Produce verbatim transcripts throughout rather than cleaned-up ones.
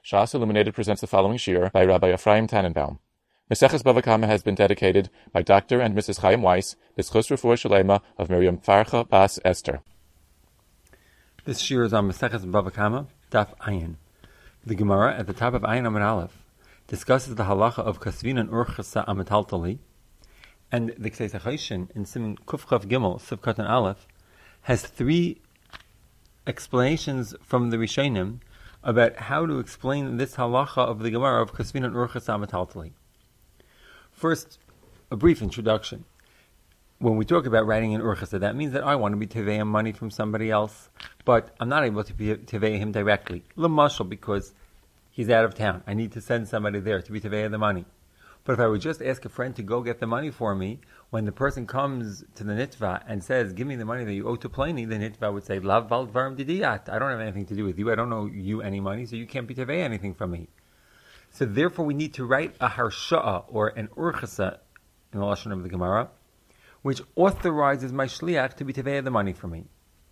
Shas Illuminated presents the following shir by Rabbi Ephraim Tannenbaum. Maseches Bava Kama has been dedicated by Doctor and Missus Chaim Weiss, B'schus Refuah Shalema of Miriam Farcha Bas Esther. This shir is on Maseches Bava Kama, Daf Ayin. The Gemara at the top of Ayin Amud Aleph discusses the halacha of kasvin and urchasa ametaltali, and the Kseis HaChoshen in Siman Kufchav Gimel Sivkat and Aleph has three explanations from the Rishonim about how to explain this halacha of the Gemara of kasvin and urchasa ametaltali. First, a brief introduction. When we talk about writing in urchasa, that means that I want to be teveya money from somebody else, but I'm not able to be teveya him directly. L'mashal, because he's out of town. I need to send somebody there to be teveya the money. But if I would just ask a friend to go get the money for me, when the person comes to the nitva and says, give me the money that you owe to Pliny, the nitva would say, Lav bal dvarim didiyat. I don't have anything to do with you. I don't owe you any money, so you can't be teveya anything from me. So therefore we need to write a harsha'a, or an urchasa, in the lashon of the Gemara, which authorizes my shliach to be teveya the money for me.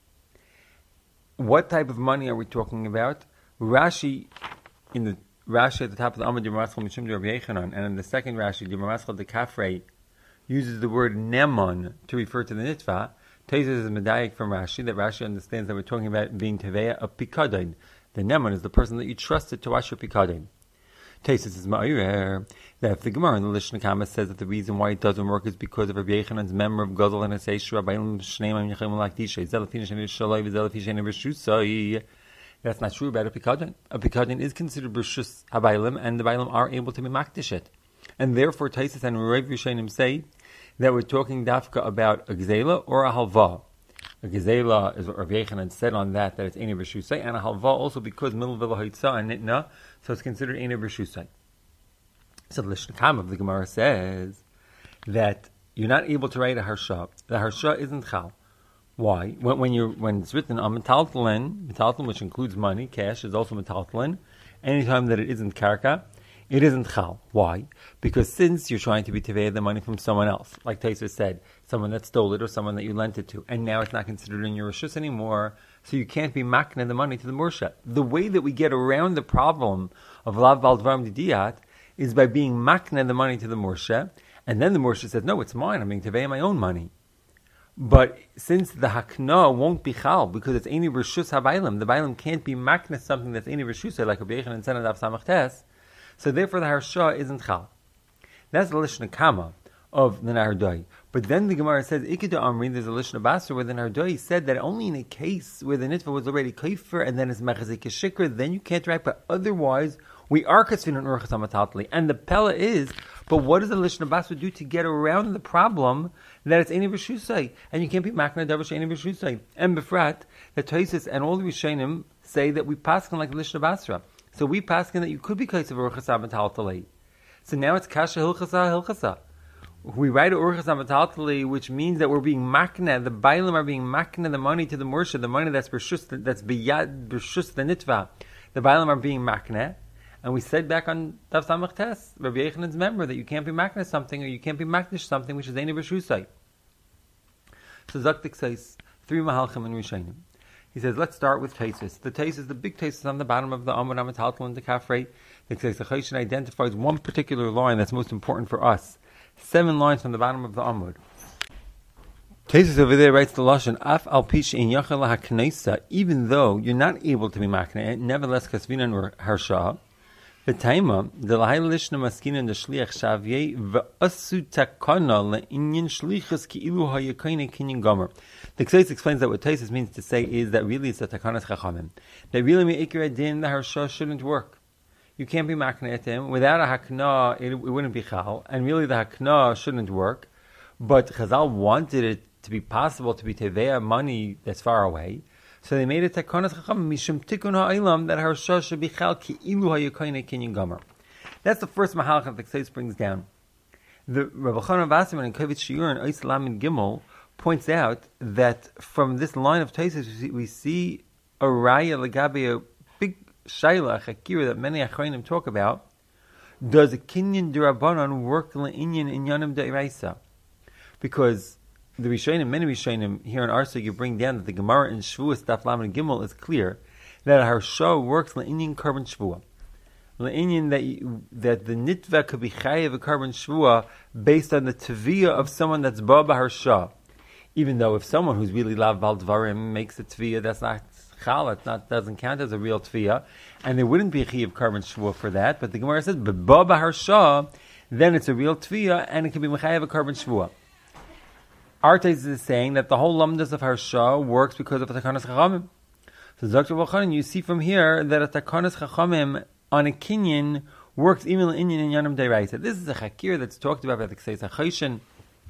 What type of money are we talking about? Rashi, in the Rashi at the top of the Amud Yirmaschal Mishum de Rabbi Yechanan, and in the second Rashi, Yirmaschal de Kafrei, uses the word nemon to refer to the nitva. Taisus is medayik from Rashi, that Rashi understands that we're talking about being teveya of pikadon. The nemon is the person that you trusted to wash your pikadon. Taisus is ma'ir that if the Gemara in the Lishna Kama says that the reason why it doesn't work is because of Rabbi Yechanan's memory of Gadol and Haseishu Rabbayim Shneimam Yechem Lakdisha Zelafin Shem Yishalai Zelafin Shem Yishusai. That's not true about a pikadon. A pikadon is considered b'rshus habaylim, and the baylim are able to be makdish it. And therefore, Taisus and Rav Rishonim say that we're talking dafka about a gzela or a halva. A gzela is what Rav Yechanan said on that, that it's eni b'rshusai, and a halva also because middle v'la ha'itza and nitna, so it's considered eni b'rshusai. So the Lishna Kama of the Gemara says that you're not able to write a harsha. The harsha isn't chal. Why? When, when, you're, when it's written on metaltalin, metaltalin, which includes money, cash, is also metaltalin. Anytime that it isn't karka, it isn't chal. Why? Because since you're trying to be teveya the money from someone else, like Taisus said, someone that stole it or someone that you lent it to, and now it's not considered in your rishus anymore, so you can't be makna the money to the mursha. The way that we get around the problem of lav bal dvarim didiyat is by being makna the money to the mursha, and then the mursha says, no, it's mine, I'm being teveya my own money. But since the hakna won't be chal, because it's any reshus habaylim, the baylim can't be makna something that's any reshus, like Rabbi Yechanan said in Daf Samach Tes, so therefore the harsha isn't chal. That's the Lishna Kama of the Nahardoi. But then the Gemara says, Ikeda Amrin, there's a Lishna Basra where the Nahardoi said that only in a case where the nitva was already kaifer and then it's mechazik shikr, then you can't write, but otherwise we are kasvin and urchas amatatli. And the pella is, but what does the Lishna Basra do to get around the problem that it's any b'shusay, and you can't be makna davar any b'shusay? And befrat, that Taisus and all the Rishonim say that we paskin like the Lishna Basra. So we paskin that you could be kaisav urchas amatatli. So now it's kasha hilchasa hilchasa. We write urchas amatatli, which means that we're being makna, the bailim are being makna the money to the mursha, the money that's b'shus, that's biyad b'shus the nitva. The bailim are being makna. And we said back on Daf Samach Tes, Rabbi Yechanan's member, that you can't be makna something or you can't be maknish something which is any b'shusay. So Zaktik says three mahalchim and Rishonim. He says, let's start with Taisus. The Taisus, the big Taisus on the bottom of the Amud Amataltal and the Kafrei. The Kseis HaChoshen identifies one particular line that's most important for us. Seven lines from the bottom of the Amud. Taisus over there writes the lashon af al pish in yachal hakneisa. Even though you're not able to be makna, nevertheless kasvina or harsha. The taima the lahaylishna maskina the shliach shavye v'asu takana le'inyan shlichus ki'ilu hayakaina kinyan gomer. The Kseis explains that what Taisus means to say is that really it's a takanas chachamim. That really me'ikra din the harsha shouldn't work. You can't be makna at him without a hakna. It, it wouldn't be chal, and really the hakna shouldn't work. But Chazal wanted it to be possible to be teveya money that's far away. So they made it takanas chacham mishum tikun ha'olam that harsha should be chal ki ilu hayakaina kinyan gomer. That's the first mahalach that the Kseis brings down. The Rabbi Chanan Wasserman in Kovitz Shiur and Ois Lamed Gimel points out that from this line of Taisus we see, we see a raya legabe, a big shaila chakira that many achronim talk about. Does a kinyan derabanan work le'inyan inyanim de'iraisa? Because the Rishonim, many Rishonim here in Arsa, you bring down that the Gemara in Shavuos Daf Lamed Gimel is clear that a harsha works le'inyan carbon Shavuah. le'inyan that you, that the nitva could be chayev a carbon shvua based on the tviyah of someone that's ba b'harsha. Even though if someone who's really lav bal dvarim makes a tviyah, that's not chal, it not doesn't count as a real tviyah, and there wouldn't be a chayev carbon shvua for that. But the Gemara says ba b'harsha, then it's a real tviyah and it can be mechayev a carbon shvua. Artes is saying that the whole lamdas of harsha works because of takanas chachamim. So Doctor Volchanan, you see from here that a takanas chachamim on a kinyan works even in inyan and yanam deraisa. This is a chakir that's talked about by the Ksei Sachoshen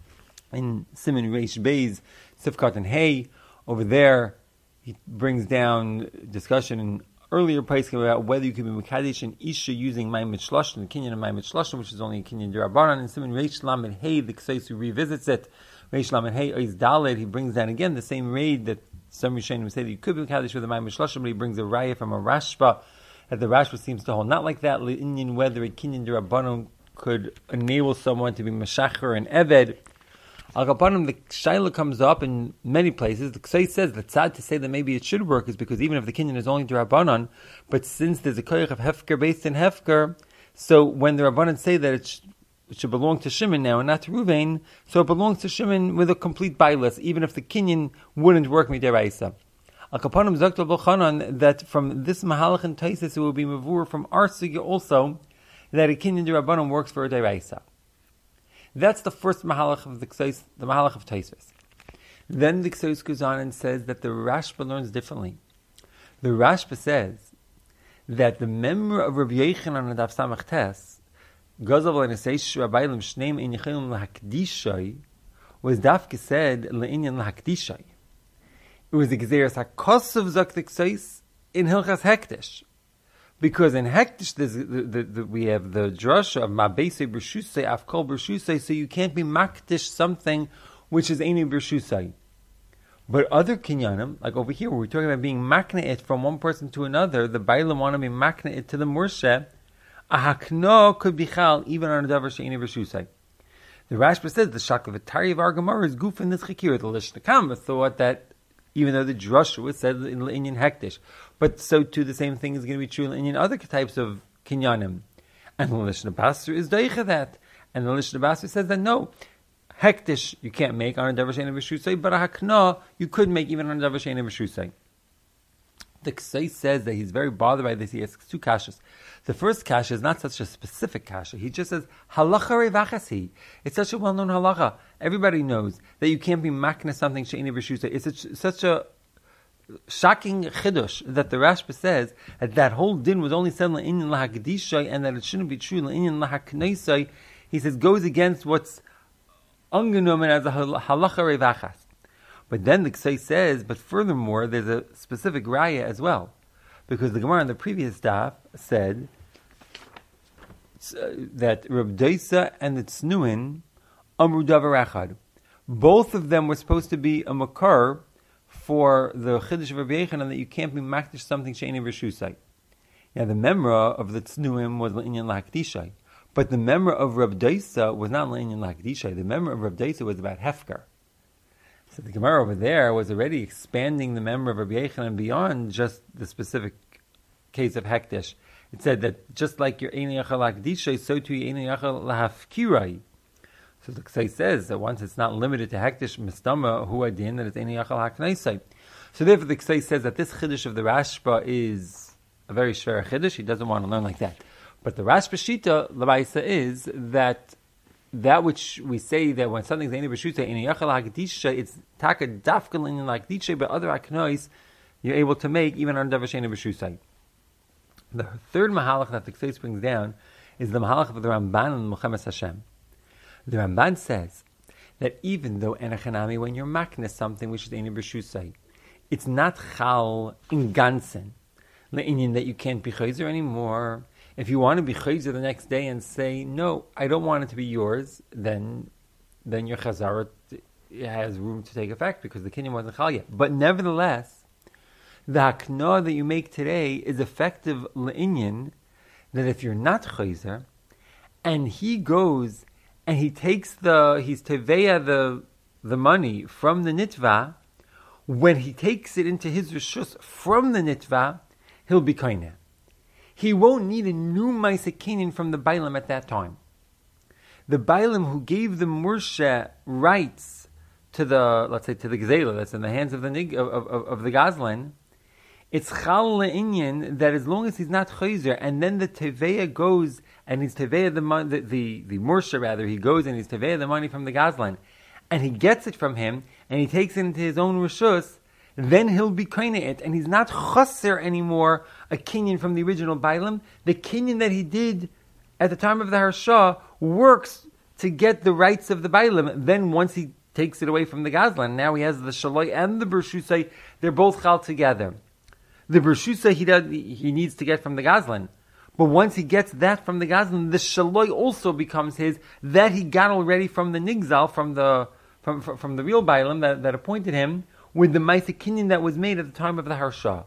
in Siman Reish Beis, Sifkat and Hay. Over there, he brings down discussion in earlier poskim about whether you can be mekadesh and isha using ma'amid shloshin, the kinyan of ma'amid shloshin, which is only a kinyan derabanan. In Siman Reish Lamed Hay, the Ksei who revisits it, Reish Lamed Hay Oiz Daled, he brings down again the same raid that some Rishonim say that you could be mekadesh with a ma'amid shloshin, but he brings a raya from a Rashba that the Rashba seems to hold not like that. Le'inyan whether a kinyan derabanan could enable someone to be meshacher and eved. Al Kapanim, the shaila comes up in many places. The Ksei says the tzad to say that maybe it should work is because even if the kinyan is only to Rabbanon, but since there's a koyach of hefker based in hefker, so when the Rabbanon say that it, sh- it should belong to Shimon now and not to Ruvain, so it belongs to Shimon with a complete bailus, even if the kinyan wouldn't work midiraisa. Al Kapanim Zakta B'chanan that from this mahalach and taisis it will be mavur from our sugya also that a kinyan de Rabbanon works for a deraisa. That's the first mahalach of the Ksais, the mahalach of Taisvis. Then the Ksais goes on and says that the Rashba learns differently. The Rashba says that the member of Rabbi Yochanan and Daf Samach Tes, Gozav l'neseish Rabbayim Shneim in Yechilim l'hakdishay, was dafke said l'inyan l'hakdishay. It was the Gezeres HaKosav Zak the Ksais in Hilchas Hektish. Because in Hektish, the, the, the, we have the drasha of Ma'beisei B'Rshusei, Afkol B'Rshusei, so you can't be Makdish something which is Eini B'Rshusei. But other kinyanim, like over here, where we're talking about being makna'it from one person to another, the Bailam want to be makna'it to the Murshe, a Hakno could be Chal, even on a Davar She'eini B'Rshusei. The Rashba says, the Shakavatari of our Gemara is goof in this Chikir. The Lishnakam thought that even though the drasha was said in Inyan Hektish. But so too the same thing is going to be true in other types of kinyanim. And the Lishna Basra is daicha that. And the Lishna Basra says that no, Hektish you can't make on a Davar She'eini B'Rshusei, but a Hakna you could make even on a Davar She'eini B'Rshusei. The Ksei says that he's very bothered by this. He asks two kashas. The first kasha is not such a specific kasha. He just says, halacha revachasi. It's such a well-known halacha. Everybody knows that you can't be makna something she'ini b'rshusei. It's a, such a shocking chidush that the Rashba says that that whole din was only said l'inyan lahakdishay and that it shouldn't be true l'inyan lahakneisay. He says goes against what's ungenommen as a halacha revachas. But then the Ksei says, but furthermore, there's a specific raya as well. Because the Gemara in the previous daf said uh, that Reb Doisa and the Tznuin, Amru Davar Echad, both of them were supposed to be a makar for the Chiddush of Rabbi Yochanan that you can't be makdish something she'eini b'rshusai. Now the memra of the Tznuim was l'inyan l'hakdishay, but the memra of Reb Doisa was not l'inyan l'hakdishay. The memra of Reb Doisa was about hefker. So the Gemara over there was already expanding the member of Rabbi Yochanan beyond just the specific case of Hektish. It said that just like your Eini Yachal Hakdishay, so too your Eini Yachal Lahafkirai. So the Ksei says that once it's not limited to Hektish Mistama Huadin, that it's Eini Yachal Haknaisai. So therefore the Ksei says that this Chiddush of the Rashba is a very shver Chiddush. He doesn't want to learn like that. But the Rashba Shita, Labaisa, is that that which we say that when something's Eini B'Rshusei, Eini Yachal Hakdisha, it's Taka Dafkal in Hakdisha, but other Aknois you're able to make even on Davar She'eini B'Rshusei. The third mahalach that the Ksei brings down is the mahalach of the Ramban and Muhammad Hashem. The Ramban says that even though enachanami, when you're maknes something which is Eini B'Rshusei, it's not chal in ganzen, le'inyan that you can't be chayzer anymore. If you want to be chayzer the next day and say, no, I don't want it to be yours, then then your chazarat has room to take effect because the kinyan wasn't chal yet. But nevertheless, the hakna that you make today is effective le'inyan that if you're not chayzer, and he goes and he takes the, he's teveya the the money from the nitva, when he takes it into his rishus from the nitva, he'll be kaineh. he won't need a new Maisa Kinyan from the Bailam at that time. The Bailam who gave the Mursha rights to the, let's say, to the Gzela that's in the hands of the Nig, of, of, of the Gazlan, it's Chal Le'inyan that as long as he's not Chayzer, and then the Teveya goes and he's Teveya the money, the, the, the Mursha rather, he goes and he's Teveya the money from the Gazlan, and he gets it from him, and he takes it into his own Rishus, then he'll be Kaina it, and he's not Chaser anymore, a Kinyan from the original Bailam. The Kinyan that he did at the time of the Harsha works to get the rights of the Bailam. Then once he takes it away from the Gazlan, now he has the Shaloi and the Bershusai, they're both Chal together. The Bershusai he, does, he needs to get from the Gazlan. But once he gets that from the Gazlan, the Shaloi also becomes his, that he got already from the Nigzal, from the from, from, from the real Bailam that, that appointed him, with the Maisa Kinyan that was made at the time of the Harsha.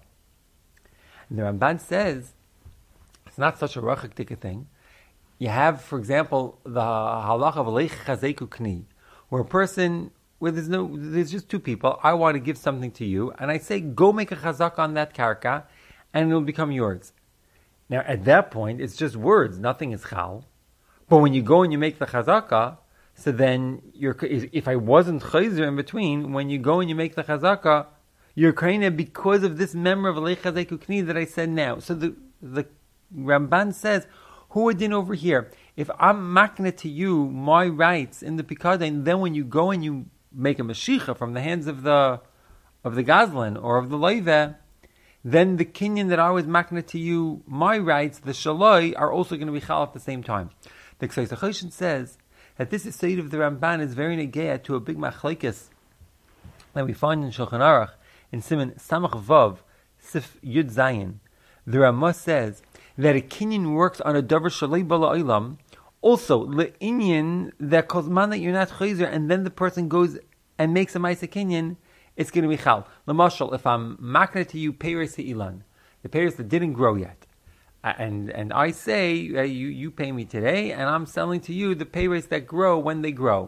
And the Ramban says, it's not such a rachik thing. You have, for example, the halacha of Leich Chazeku Kni, where a person, where there's no, there's just two people, I want to give something to you, and I say, go make a chazak on that karka, and it'll become yours. Now, at that point, it's just words, nothing is chal. But when you go and you make the chazaka, so then, you're, if I wasn't chayzer in between, when you go and you make the chazaka, you're kaina because of this memory of Leich Chazeku Kni that I said now. So the the Ramban says, who are din over here? If I'm makna to you my rights in the Pikadin, then when you go and you make a Mashiach from the hands of the of the Gazlan or of the Leiveh, then the Kinyan that I was makna to you my rights, the Shaloi, are also going to be chal at the same time. The Ksei Sachoshin says that this is Sayyid of the Ramban is very negeya to a big machlekes that we find in Shulchan Aruch in Siman Samach Vav Sif Yud Zayin. The Ramah says that a Kinyan works on a davar shalei bala olam, also le'inyan that kozman that you're not chayzer, and then the person goes and makes a ma'aseh Kinyan, it's going to be chal. Lamashal, if I'm makna to you peiros ilan, the peiros that didn't grow yet, and and I say uh, you you pay me today, and I'm selling to you the peiros that grow when they grow,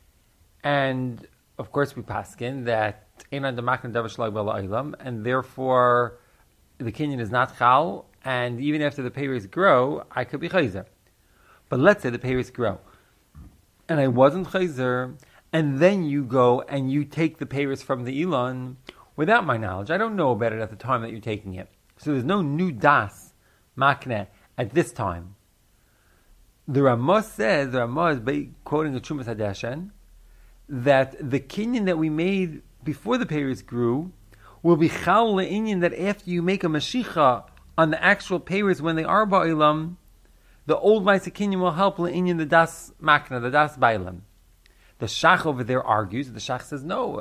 and of course we paskin that einan the makna davar shalei bala olam, and therefore the Kinyan is not chal. And even after the peiros grow, I could be chayzer. But let's say the peiros grow, and I wasn't chayzer, and then you go and you take the peiros from the Elon without my knowledge. I don't know about it at the time that you're taking it. So there's no new das makne at this time. The Ramah says, the Ramah is by quoting the Trumas Hadeshen, that the Kinyan that we made before the peiros grew will be chal le'inyan that after you make a Mashiach on the actual peiros when they are ba'ilam, the old Maisa Kinyan will help le'inyan the das makna, the das ba'ilam. The Shach over there argues, the Shach says, no,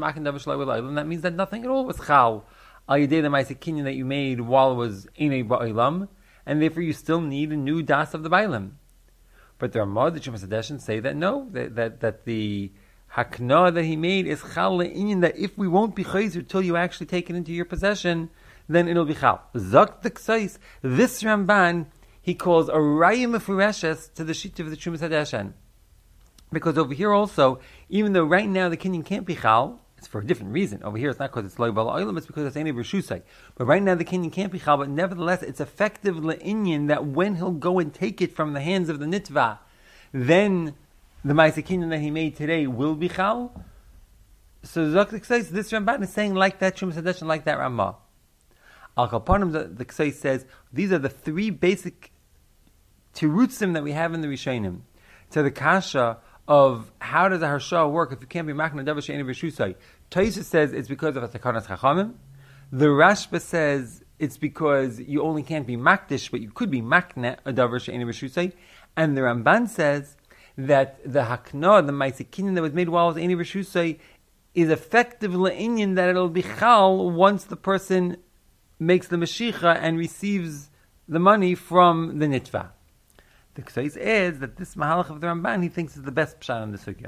that means that nothing at all was chal al yedei the Maisa Kinyan that you made while it was inay ba'ilam, and therefore you still need a new das of the ba'ilam. But the Ramah, the Trumas Hadeshen say that no, that, that, that the hakna that he made is chal le'inyan, that if we won't be chayzer till you actually take it into your possession, then it'll be chal. Zak the Ksais, this Ramban, he calls a raya mefureshes to the sheet of the Trumas Hadeshen. Because over here also, even though right now the Kinyan can't be chal, it's for a different reason. Over here it's not because it's loy bala olam, it's because it's any b'rshusai. But right now the Kinyan can't be chal, but nevertheless it's effective le'inyan that when he'll go and take it from the hands of the nitva, then the Maisa Kinyan that he made today will be chal. So Zak the Ksais, this Ramban is saying like that Trumas Hadeshen, like that Ramah. Al Kapanim, the, the Ksei says, these are the three basic tirutzim that we have in the Rishonim. To the kasha of how does a harsha work if you can't be makna davar she'eni b'shusai. Taisa says it's because of a takanas chachamim. The Rashba says it's because you only can't be makdish, but you could be makna a davar she'eni b'shusai. And the Ramban says that the hakna, the Maisa Kinyan that was made while it was eni b'shusai, is effective le'inyan that it'll be chal once the person makes the Mashiach and receives the money from the Nitva. The Ksais adds that this Mahalach of the Ramban he thinks is the best pshat on the sugya.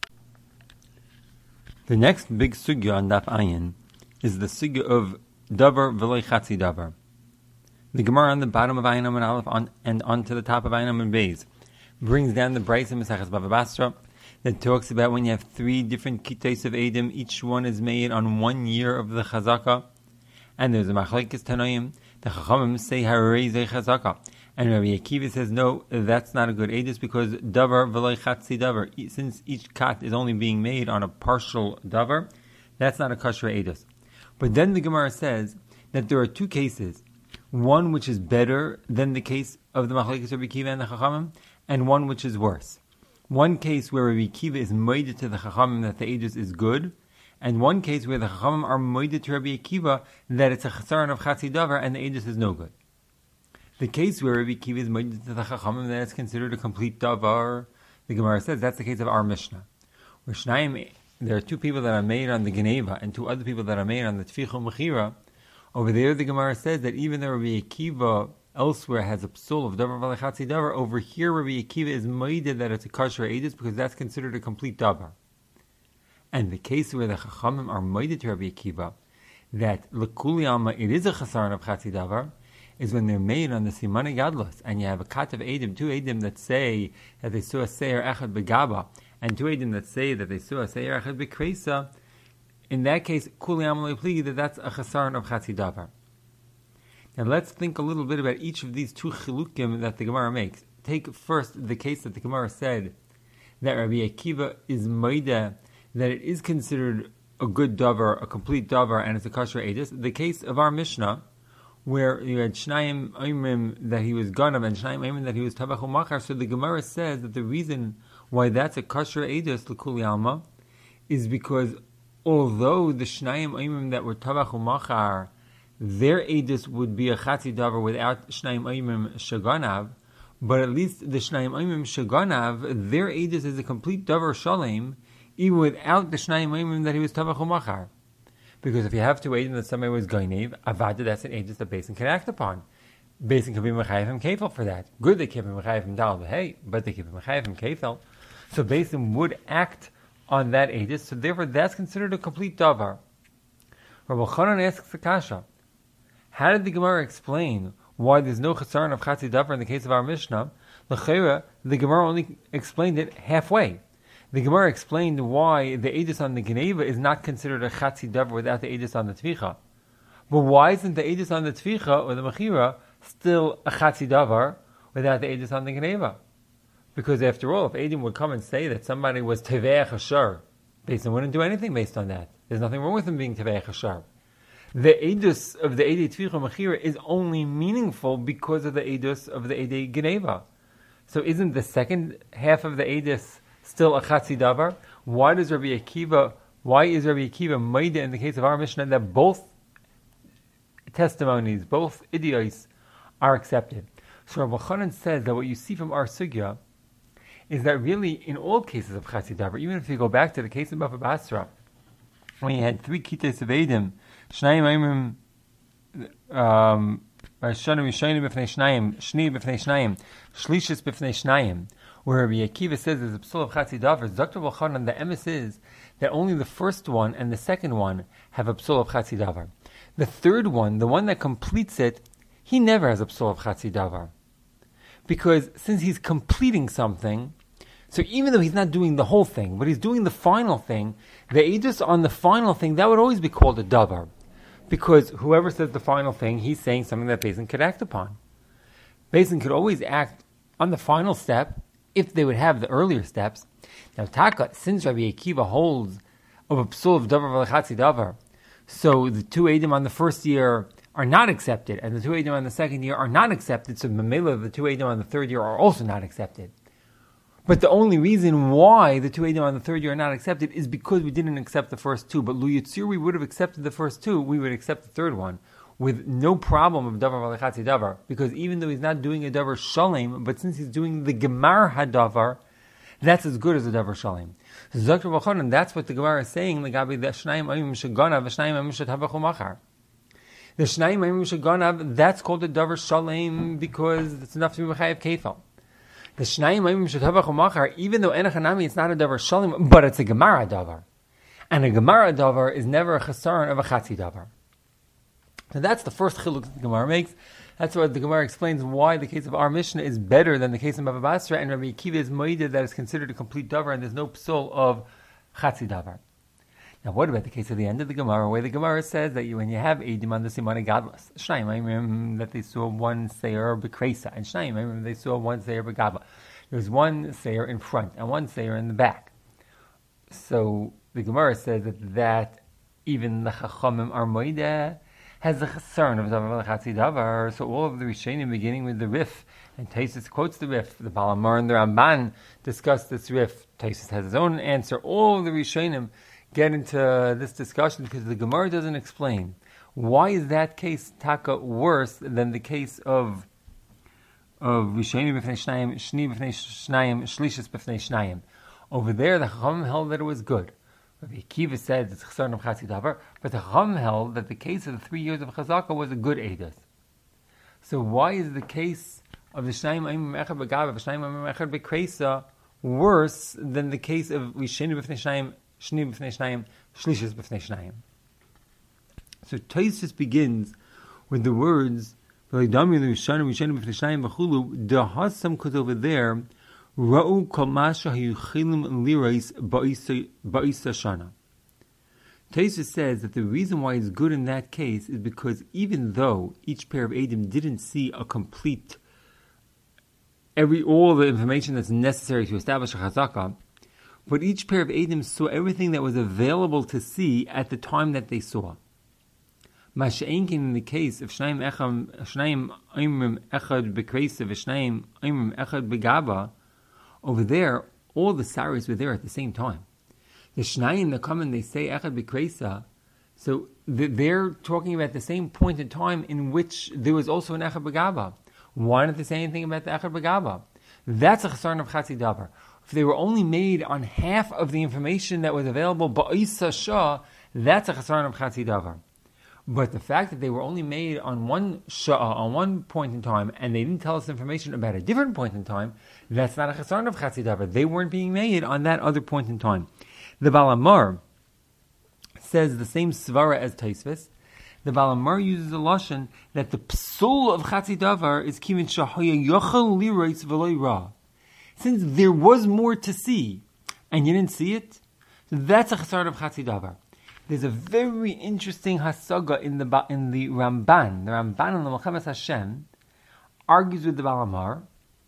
The next big sugya on Daf Ayin is the sugya of Davar v'loy chatzi Davar. The Gemara on the bottom of Ayin and Aleph on, and onto the top of Ayin and Beis brings down the Brayso in Maseches Bava Basra that talks about when you have three different kitais of Edom, each one is made on one year of the Chazaka. And there's a machlekes tanoim The Chachamim say Harei Zei Chazaka. And Rabbi Akiva says, no, that's not a good edus because davar v'lo chatzi davar. Since each kat is only being made on a partial davar, that's not a kosher edus. But then the Gemara says that there are two cases. One which is better than the case of the Machlekes Rabbi Akiva and the Chachamim, and one which is worse. One case where Rabbi Akiva is moeded to the Chachamim that the edus is good, and one case where the Chachamim are moeded to Rabbi Akiva that it's a chesaron of chatzi davar and the edus is no good. The case where Rabbi Akiva is moeded to the Chachamim that it's considered a complete davar, the Gemara says that's the case of our Mishnah. Where Shnayim, there are two people that are made on the Geneva and two other people that are made on the Tficha Mechira. Over there the Gemara says that even though Rabbi Akiva elsewhere has a psul of davar v'lechatzi davar, over here Rabbi Akiva is moeded that it's a kosher edus because that's considered a complete davar. And the case where the Chachamim are moeded to Rabbi Akiva that l'kuli alma it is a chesaron of chatzi davar, is when they're made on the Simana Gadlos, and you have a kat of Eidim, two Eidim that say that they saw a Seir Echad Begaba, and two Eidim that say that they saw a Seir Echad Bekreisa. In that case, Kuli Amalei Pligi, that that's a chesaron of Chatzi Davar. Now let's think a little bit about each of these two chilukim that the Gemara makes. Take first the case that the Gemara said that Rabbi Akiva is Maida, that it is considered a good davar, a complete davar, and it's a kosher edus. The case of our Mishnah, where you had Shnayim Oimrim that he was Ganav and Shnayim Oimrim that he was Tabach Umachar. So the Gemara says that the reason why that's a kosher edus l'kuli alma is because although the Shnayim Oimrim that were Tabach Umachar, their edus would be a chatzi davar without Shnayim Oimrim Shaganav, but at least the Shnayim Oimrim Shaganav, their edus is a complete davar shalem, even without the Shnayim Oimrim that he was Tabach Umachar. Because if you have two Eidim that somebody was Gainev, Avada, that's an edus that Basin can act upon. Basin can be Mechayim Kefel for that. Good, they keep him Mechayim Dal Hey, but they keep him Mechayim Kefel. So Basin would act on that edus, so therefore that's considered a complete davar. Rabbi Chanan asks the kasha, how did the Gemara explain why there's no chesaron of chatzi davar in the case of our Mishnah? L'chera, the Gemara only explained it halfway. The Gemara explained why the edus on the Geneva is not considered a chatzi davar without the edus on the Tficha. But why isn't the edus on the Tficha or the Mechira still a chatzi davar without the edus on the Geneva? Because after all, if Edom would come and say that somebody was Teveach Hashar, Basin wouldn't do anything based on that. There's nothing wrong with him being Teveach Hashar. The edus of the Edei Tficha Mechira is only meaningful because of the edus of the Edei Geneva. So isn't the second half of the edus still a chatzi davar? Why does Rabbi Akiva, why is Rabbi Akiva Maida in the case of our Mishnah that both testimonies, both idios are accepted? So Rabbi Chanan says that what you see from our sugya is that really in all cases of chatzi davar, even if you go back to the case of Bava Basra, when you had three kites of Eidim, Shnayim Aimim, um, Shonim Yishonim b'fnei Shnayim, Shni b'fnei Shnayim, Shlishis b'fnei Shnayim, where Rabbi Akiva says there's a psul of chatzi davar, Doctor Chanan, the emes is that only the first one and the second one have a psul of chatzi davar. The third one, the one that completes it, he never has a psul of chatzi davar. Because since he's completing something, so even though he's not doing the whole thing, but he's doing the final thing, the edus on the final thing, that would always be called a davar. Because whoever says the final thing, he's saying something that Basin could act upon. Basin could always act on the final step, if they would have the earlier steps. Now, Taka, since Rabbi Akiva holds of a psul of davar v'lechatzi davar, so the two Eidim on the first year are not accepted, and the two Eidim on the second year are not accepted, so Mamela, the two Eidim on the third year are also not accepted. But the only reason why the two Eidim on the third year are not accepted is because we didn't accept the first two. But Lu Yitzir, we would have accepted the first two, we would accept the third one with no problem of davar v'lechatzi davar, because even though he's not doing a davar shalem, but since he's doing the gemar hadavar, that's as good as a davar shalem. So Doctor Bachanan, that's what the Gemara is saying. The Gabi the Shnayim Ayim Shaganav, Shnayim Ayim Shatavachu Machar. The Shnayim Ayim Shaganav, that's called a davar shalem because it's enough to be mechayev kefal. The Shnayim Ayim Shatavachu Machar, even though Enochanami it's not a davar shalem, but it's a gemar hadavar, and a gemar hadavar is never a chesaron of a chatzi davar. So that's the first chiluk that the Gemara makes. That's why the Gemara explains why the case of our Mishnah is better than the case of Bava Basra, and Rabbi Akiva is moeded that is considered a complete davar, and there's no psul of chatzi davar. Now, what about the case of the end of the Gemara, where the Gemara says that you, when you have Eidim on the Simon Gadlas, Shnaim, I remember that they saw one Seir Bekresa, and Shnaim, I remember they saw one Seir Begabla. There was one Seir in front and one Seir in the back. So the Gemara says that, that even the Chachamim Armoida has a concern of Davar Chatzi Davar. So all of the Rishonim, beginning with the Rif, and Taisus quotes the Rif, the Balamar and the Ramban discuss this Rif. Taisus has his own answer. All of the Rishonim get into this discussion because the Gemara doesn't explain why is that case taka worse than the case of of Rishonim b'fnei Shnayim, Shni b'fnei Shnayim, Shlishis b'fnei Shnayim. Over there, the Chacham held that it was good. Rabbi Akiva said it's Chasar of Chatzi Davar, but the Chacham held that the case of the three years of Chazaka was a good Eidos. So why is the case of the Shnayim Aimim Echad B'Gava, Shnayim Aimim Echad B'Kreisa worse than the case of Rishonim b'fnei Shnayim, Shni b'fnei Shnayim, Shlishis b'fnei Shnayim? So Taisus begins with the words Dahasam, because over there Ra'u kol masha hayuchilim lirais ba'isa shana. Taisus says that the reason why it's good in that case is because even though each pair of Eidim didn't see a complete every all the information that's necessary to establish a chazaka, but each pair of Eidim saw everything that was available to see at the time that they saw. Masha'inkin, in the case of Shnaim Shnaim Imrim Echad B'Kreisa v'Shnaim Imrim Echad B'Gaba, over there, all the saris were there at the same time. The Shnayim that come and they say Echad B'Kreisa, so they're talking about the same point in time in which there was also an Echad B'Gaba. Why didn't they say anything about the Echad B'Gaba? That's a Chasarn of Chatzi Davar. If they were only made on half of the information that was available Ba'isa Shah, that's a Chasarn of Chatzi Davar. But the fact that they were only made on one sha'ah, on one point in time, and they didn't tell us information about a different point in time, that's not a chasarn of Chatzi Davar. They weren't being made on that other point in time. The Balamar says the same svara as Taisvis. The Balamar uses a lashon that the psul of Chatzi Davar is kivin shahaya yochel lirois v'loi ra. Since there was more to see, and you didn't see it, that's a chasarn of Chatzi Davar. There's a very interesting hasaga in the in the Ramban. The Ramban in the Melchemes Hashem argues with the Balamar,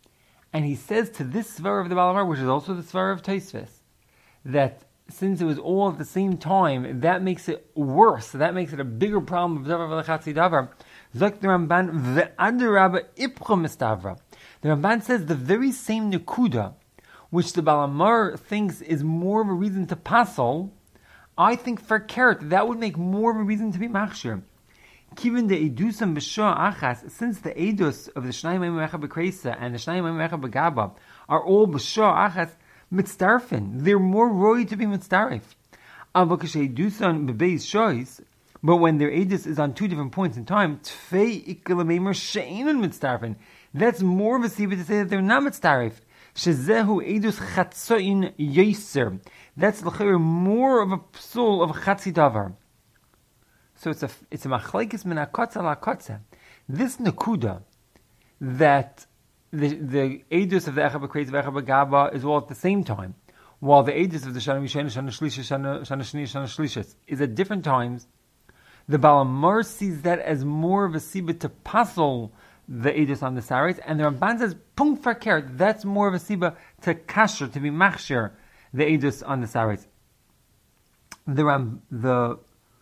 and he says to this svara of the Balamar, which is also the svara of Tosfos, that since it was all at the same time, that makes it worse. That makes it a bigger problem of davar v'lechatzi davar. Zok the Ramban ve'adarabba ipcha mistavra. The Ramban says the very same nekuda, which the Balamar thinks is more of a reason to pasol, I think for carrot, that would make more of a reason to be machshir. Given the edusam b'shah achas, since the edus of the Shnayim Aimim Echad B'Kreisa and the Shnayim Aimim Echad B'Gaba are all b'shah achas mitzdarfin, they're more roy to be mitzdarif. Avakashe edusam b'beis shois, but when their edus is on two different points in time, tfei ikalamemer she'inun mitzdarfin, that's more of a siva to say that they're not mitzdarif. Shezehu edus chatzoin yeser. That's more of a psul of a chatzi davar. So it's a it's a machlekes min hakotza lakotza. This nekuda that the the edus of the Echad B'Kreisa v'Echad B'Gaba is all at the same time, while the edus of the Shana Rishona, Shana Shlishis, Shana Shana Shni, Shana Shlishis is at different times. The Balamar sees that as more of a sibah to pasol the edus on the saris, and the Ramban says pung fakert. That's more of a sibah to kasher, to be machshir the edus on the saris. The Ram, the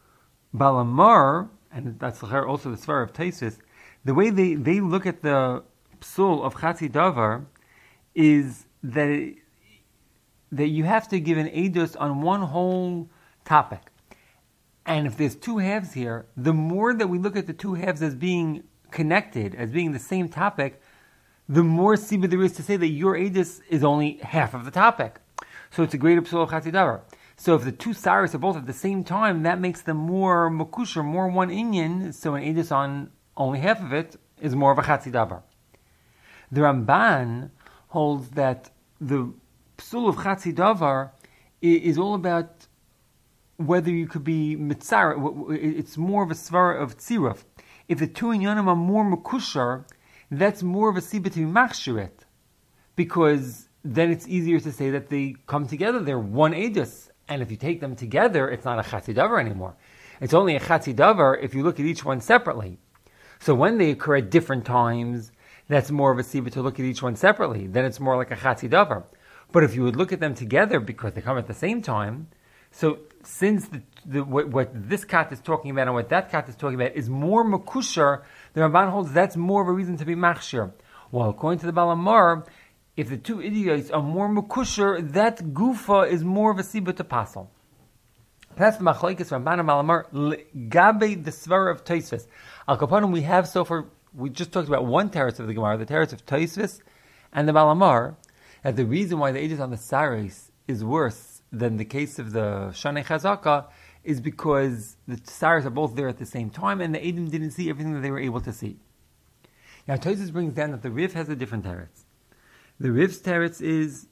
Balamar, and that's also the svara of Taisus, the way they, they look at the psul of Chatzi Davar is that it, that you have to give an edus on one whole topic. And if there's two halves here, the more that we look at the two halves as being connected, as being the same topic, the more sibah there is to say that your edus is only half of the topic. So it's a greater psul of Chatzi Davar. So if the two saris are both at the same time, that makes them more makusher, more one inyan. So an edus on only half of it is more of a Chatzi Davar. The Ramban holds that the psul of Chatzi Davar is all about whether you could be mitzar. It's more of a svara of tziruf. If the two inyanim are more makusher, that's more of a sibah to be machshiret, because then it's easier to say that they come together. They're one edus. And if you take them together, it's not a chatzi davar anymore. It's only a chatzi davar if you look at each one separately. So when they occur at different times, that's more of a siba to look at each one separately. Then it's more like a chatzi davar. But if you would look at them together because they come at the same time, so since the, the, what, what this kat is talking about and what that kat is talking about is more makushar, the Ramban holds that's more of a reason to be machshir. While according to the Baal HaMaor, if the two idiots are more makushar, that gufa is more of a siba to passel. That's the machlokes Ramban and Baal HaMaor gabe the svara of Tosfos. Al Kapanim, we have so far, we just talked about one teretz of the Gemara, the teretz of Tosfos and the Baal HaMaor, that the reason why the ages on the saris is worse than the case of the Shanei Chazaka is because the saris are both there at the same time and the Edom didn't see everything that they were able to see. Now Tosfos brings down that the Rif has a different teretz. The Rif's teretz is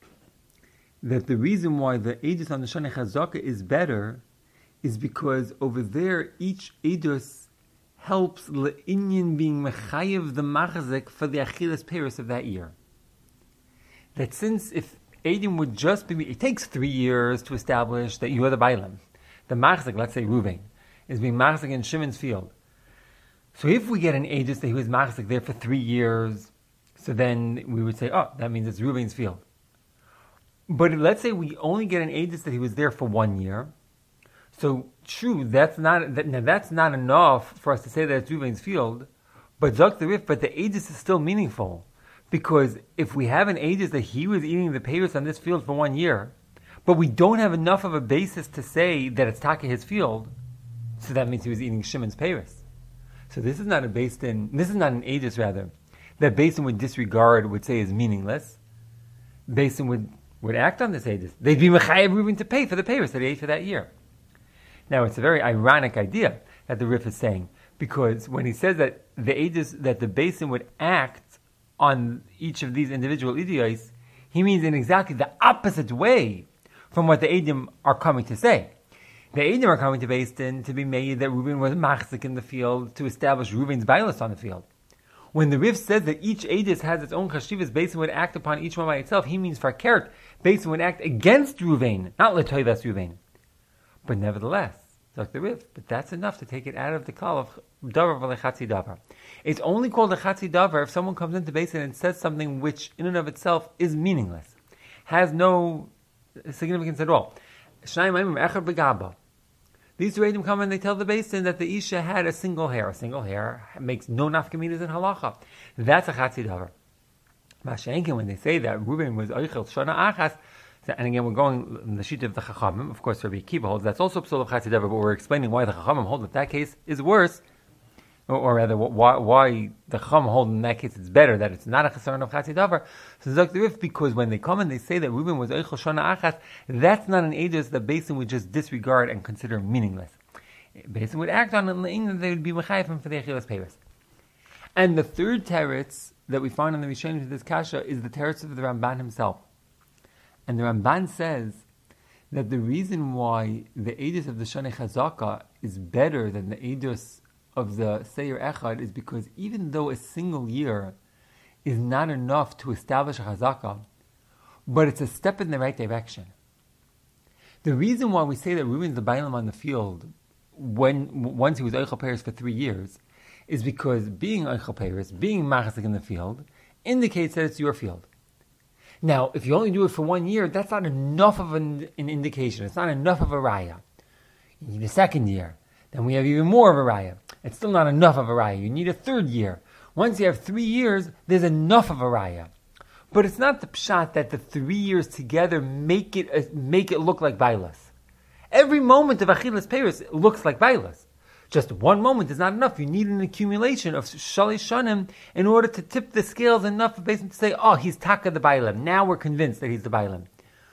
that the reason why the ages on the Shanei Chazaka is better is because over there each edus helps le'inyan being mechayev the machzik for the achilas peris of that year. That since if Edom would just be, it takes three years to establish that you are the Bailam. The machzik, let's say Reuven, is being machzik in Shimon's field. So if we get an edus that he was machzik there for three years, so then we would say, oh, that means it's Reuven's field. But let's say we only get an edus that he was there for one year. So true, that's not that, now that's not enough for us to say that it's Reuven's field. But Zok the Rif, but the edus is still meaningful. Because if we have an edus that he was eating the payros on this field for one year, but we don't have enough of a basis to say that it's Taka his field, so that means he was eating Shimon's payros. So this is not a based in, this is not an edus rather, that based in would disregard, would say is meaningless. Based in would, would act on this edus. They'd be mechayev Reuven to pay for the payros that he ate for that year. Now it's a very ironic idea that the Rif is saying, because when he says that the edus, that the basin would act on each of these individual idiots, he means in exactly the opposite way from what the Edom are coming to say. The Edom are coming to based in to be made that Reuven was machzik in the field to establish Reuven's bailus on the field. When the Rif says that each edus has its own chashivas, basin would act upon each one by itself, he means farkert, basin would act against Reuven, not letoivas Reuven. But nevertheless, like the Rif, but that's enough to take it out of the klal of davar v'lechatzi davar. It's only called a chatzi davar if someone comes into basin and says something which, in and of itself, is meaningless, has no significance at all. These two Eidim come and they tell the basin that the isha had a single hair. A single hair makes no nafkaminas in halacha. That's a chatzi davar. Mashenkin, when they say that Reuven was oichel shana achas. And again, we're going in the sheet of the Chachamim. Of course, Rabbi Akiva holds that's also psul of chatzi davar, but we're explaining why the Chachamim hold that that case is worse, or, or rather, why, why the Chacham hold in that case it's better, that it's not a chesaron of chatzi davar. So Zok the Rif, because when they come and they say that Reuben was oichel shana achas, that's not an edus that Basin would just disregard and consider meaningless. Basin would act on it, and they would be mechayifim for the achilas peiros. And the third teretz that we find on the Rishonim of this kasha is the teretz of the Ramban himself. And the Ramban says that the reason why the edus of the Shanei Chazaka is better than the edus of the Seir Echad is because even though a single year is not enough to establish a Chazaka, but it's a step in the right direction. The reason why we say that Reuven's the Bailam on the field when once he was Eichel Peres for three years is because being Eichel Peres, being Machzik in the field, indicates that it's your field. Now, if you only do it for one year, that's not enough of an, an indication. It's not enough of a raya. You need a second year. Then we have even more of a raya. It's still not enough of a raya. You need a third year. Once you have three years, there's enough of a raya. But it's not the pshat that the three years together make it uh, make it look like bailas. Every moment of achilas peris looks like bailas. Just one moment is not enough. You need an accumulation of shalish shanim in order to tip the scales enough of basically to say, oh, he's taka the bailam. Now we're convinced that he's the bailam.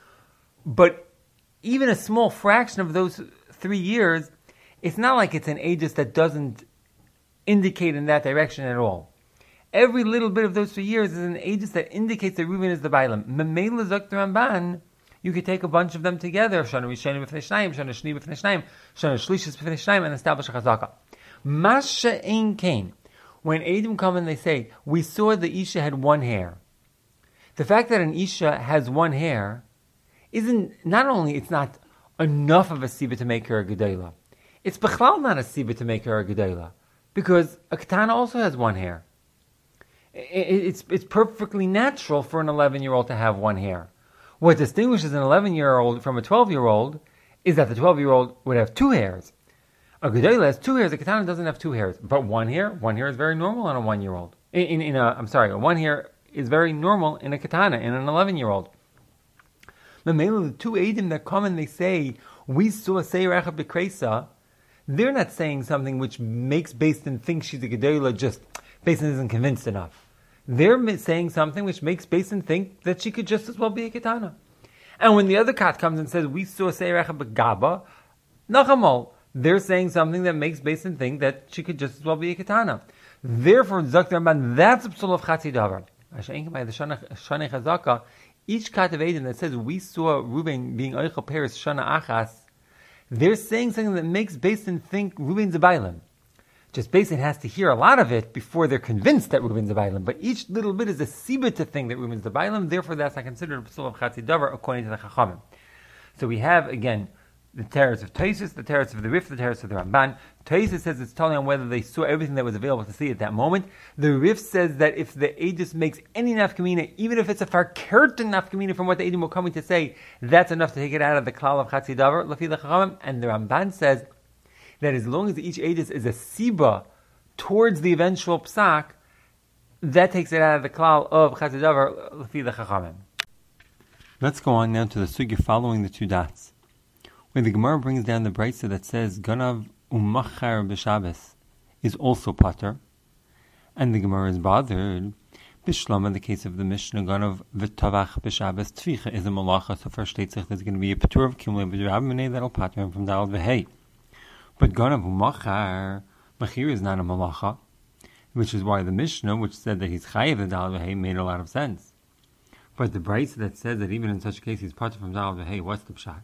But even a small fraction of those three years, it's not like it's an aegis that doesn't indicate in that direction at all. Every little bit of those three years is an aegis that indicates that Reuven is the bailam. Memela zok the Ramban, you could take a bunch of them together, Shana Rishonim b'fnei Shnayim, Shana Shni b'fnei Shnayim, Shana Shlishis b'fnei Shnayim, and establish a chazaka. Masha ein kain. When Edom come and they say, we saw the Isha had one hair. The fact that an Isha has one hair isn't, not only it's not enough of a siba to make her a gedela. It's bechlal not a siba to make her a gedela, because a katana also has one hair. It's it's perfectly natural for an eleven-year-old to have one hair. What distinguishes an eleven-year-old from a twelve-year-old is that the twelve-year-old would have two hairs. A gedela has two hairs. A katana doesn't have two hairs, but one hair. One hair is very normal on a one-year-old. In, in, in a, I'm sorry, a one hair is very normal in a katana, in an eleven-year-old. The the two Eidim that come and they say, we saw Seir Echad B'Kreisa, they're not saying something which makes Beis Din think she's a gedela, just Beis Din isn't convinced enough. They're saying something which makes Beis Din think that she could just as well be a katana. And when the other kat comes and says, we saw Seir Echad B'Gaba, Nachamol, they're saying something that makes Beis Din think that she could just as well be a katana. Therefore, Zak Ramban, that's a psul of Chatzi Davar. By the Shana Chazaka, each kat of Eidim that says, we saw Reuben being Eichel Peres Shana Achas, they're saying something that makes Beis Din think Reuben's a Bailam. Just Beis Din has to hear a lot of it before they're convinced that Reuben's a Bailam. But each little bit is a sibah to think that Reuben's the Bailam. Therefore, that's not considered a psul of Chatzi Davar according to the Chachamim. So we have, again, the teretz of Tosfos, the teretz of the Rif, the teretz of the Ramban. Tosfos says it's telling on whether they saw everything that was available to see at that moment. The Rif says that if the Eidus makes any nafkamina, even if it's a farkerton nafkamina from what the Eidim were coming to say, that's enough to take it out of the klal of Chatzi Davar, Lafi the Chachamim. And the Ramban says that as long as each Eidus is a siba towards the eventual psak, that takes it out of the klal of Chatzi Davar, Lafi the Chachamim. Let's go on now to the sugya following the two dots, where the Gemara brings down the brayso that says Ganav umachar b'Shabbos is also pater, and the Gemara is bothered. Bishlama, the case of the Mishnah, Ganav v'tavach b'Shabbos tvicha is a malacha, so first states there's going to be a patur of kimle b'Rabbinei that'll pater him from Dal v'Hei. But Ganav umachar, machir is not a malacha, which is why the Mishnah, which said that he's chayiv the Dal v'Hei, made a lot of sense. But the brayso that says that even in such a case he's pater from Dal v'Hei, what's the pshat?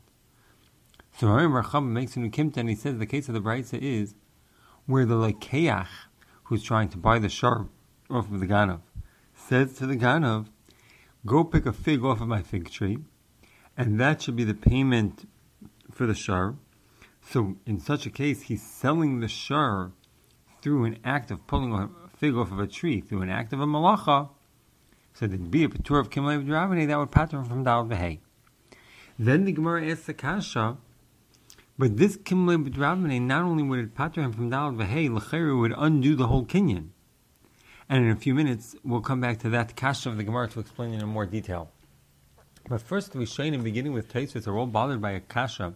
So Harim Racham makes a new kimta, and he says the case of the brayso is where the lekeach, who's trying to buy the shar off of the ganav, says to the ganav, go pick a fig off of my fig tree, and that should be the payment for the shar. So in such a case, he's selling the shar through an act of pulling a fig off of a tree, through an act of a malacha. So there'd be a patur of kimlei b'Ravnei that would pater from Dal v'Hei. Then the Gemara asks the kasha, but this kimlei b'Ravnei not only would it pater him from Dal v'Hei, l'chayru would undo the whole kinyan. And in a few minutes, we'll come back to that kasha of the Gemara to explain it in more detail. But first, we show in beginning with Tosfos are all bothered by a kasha.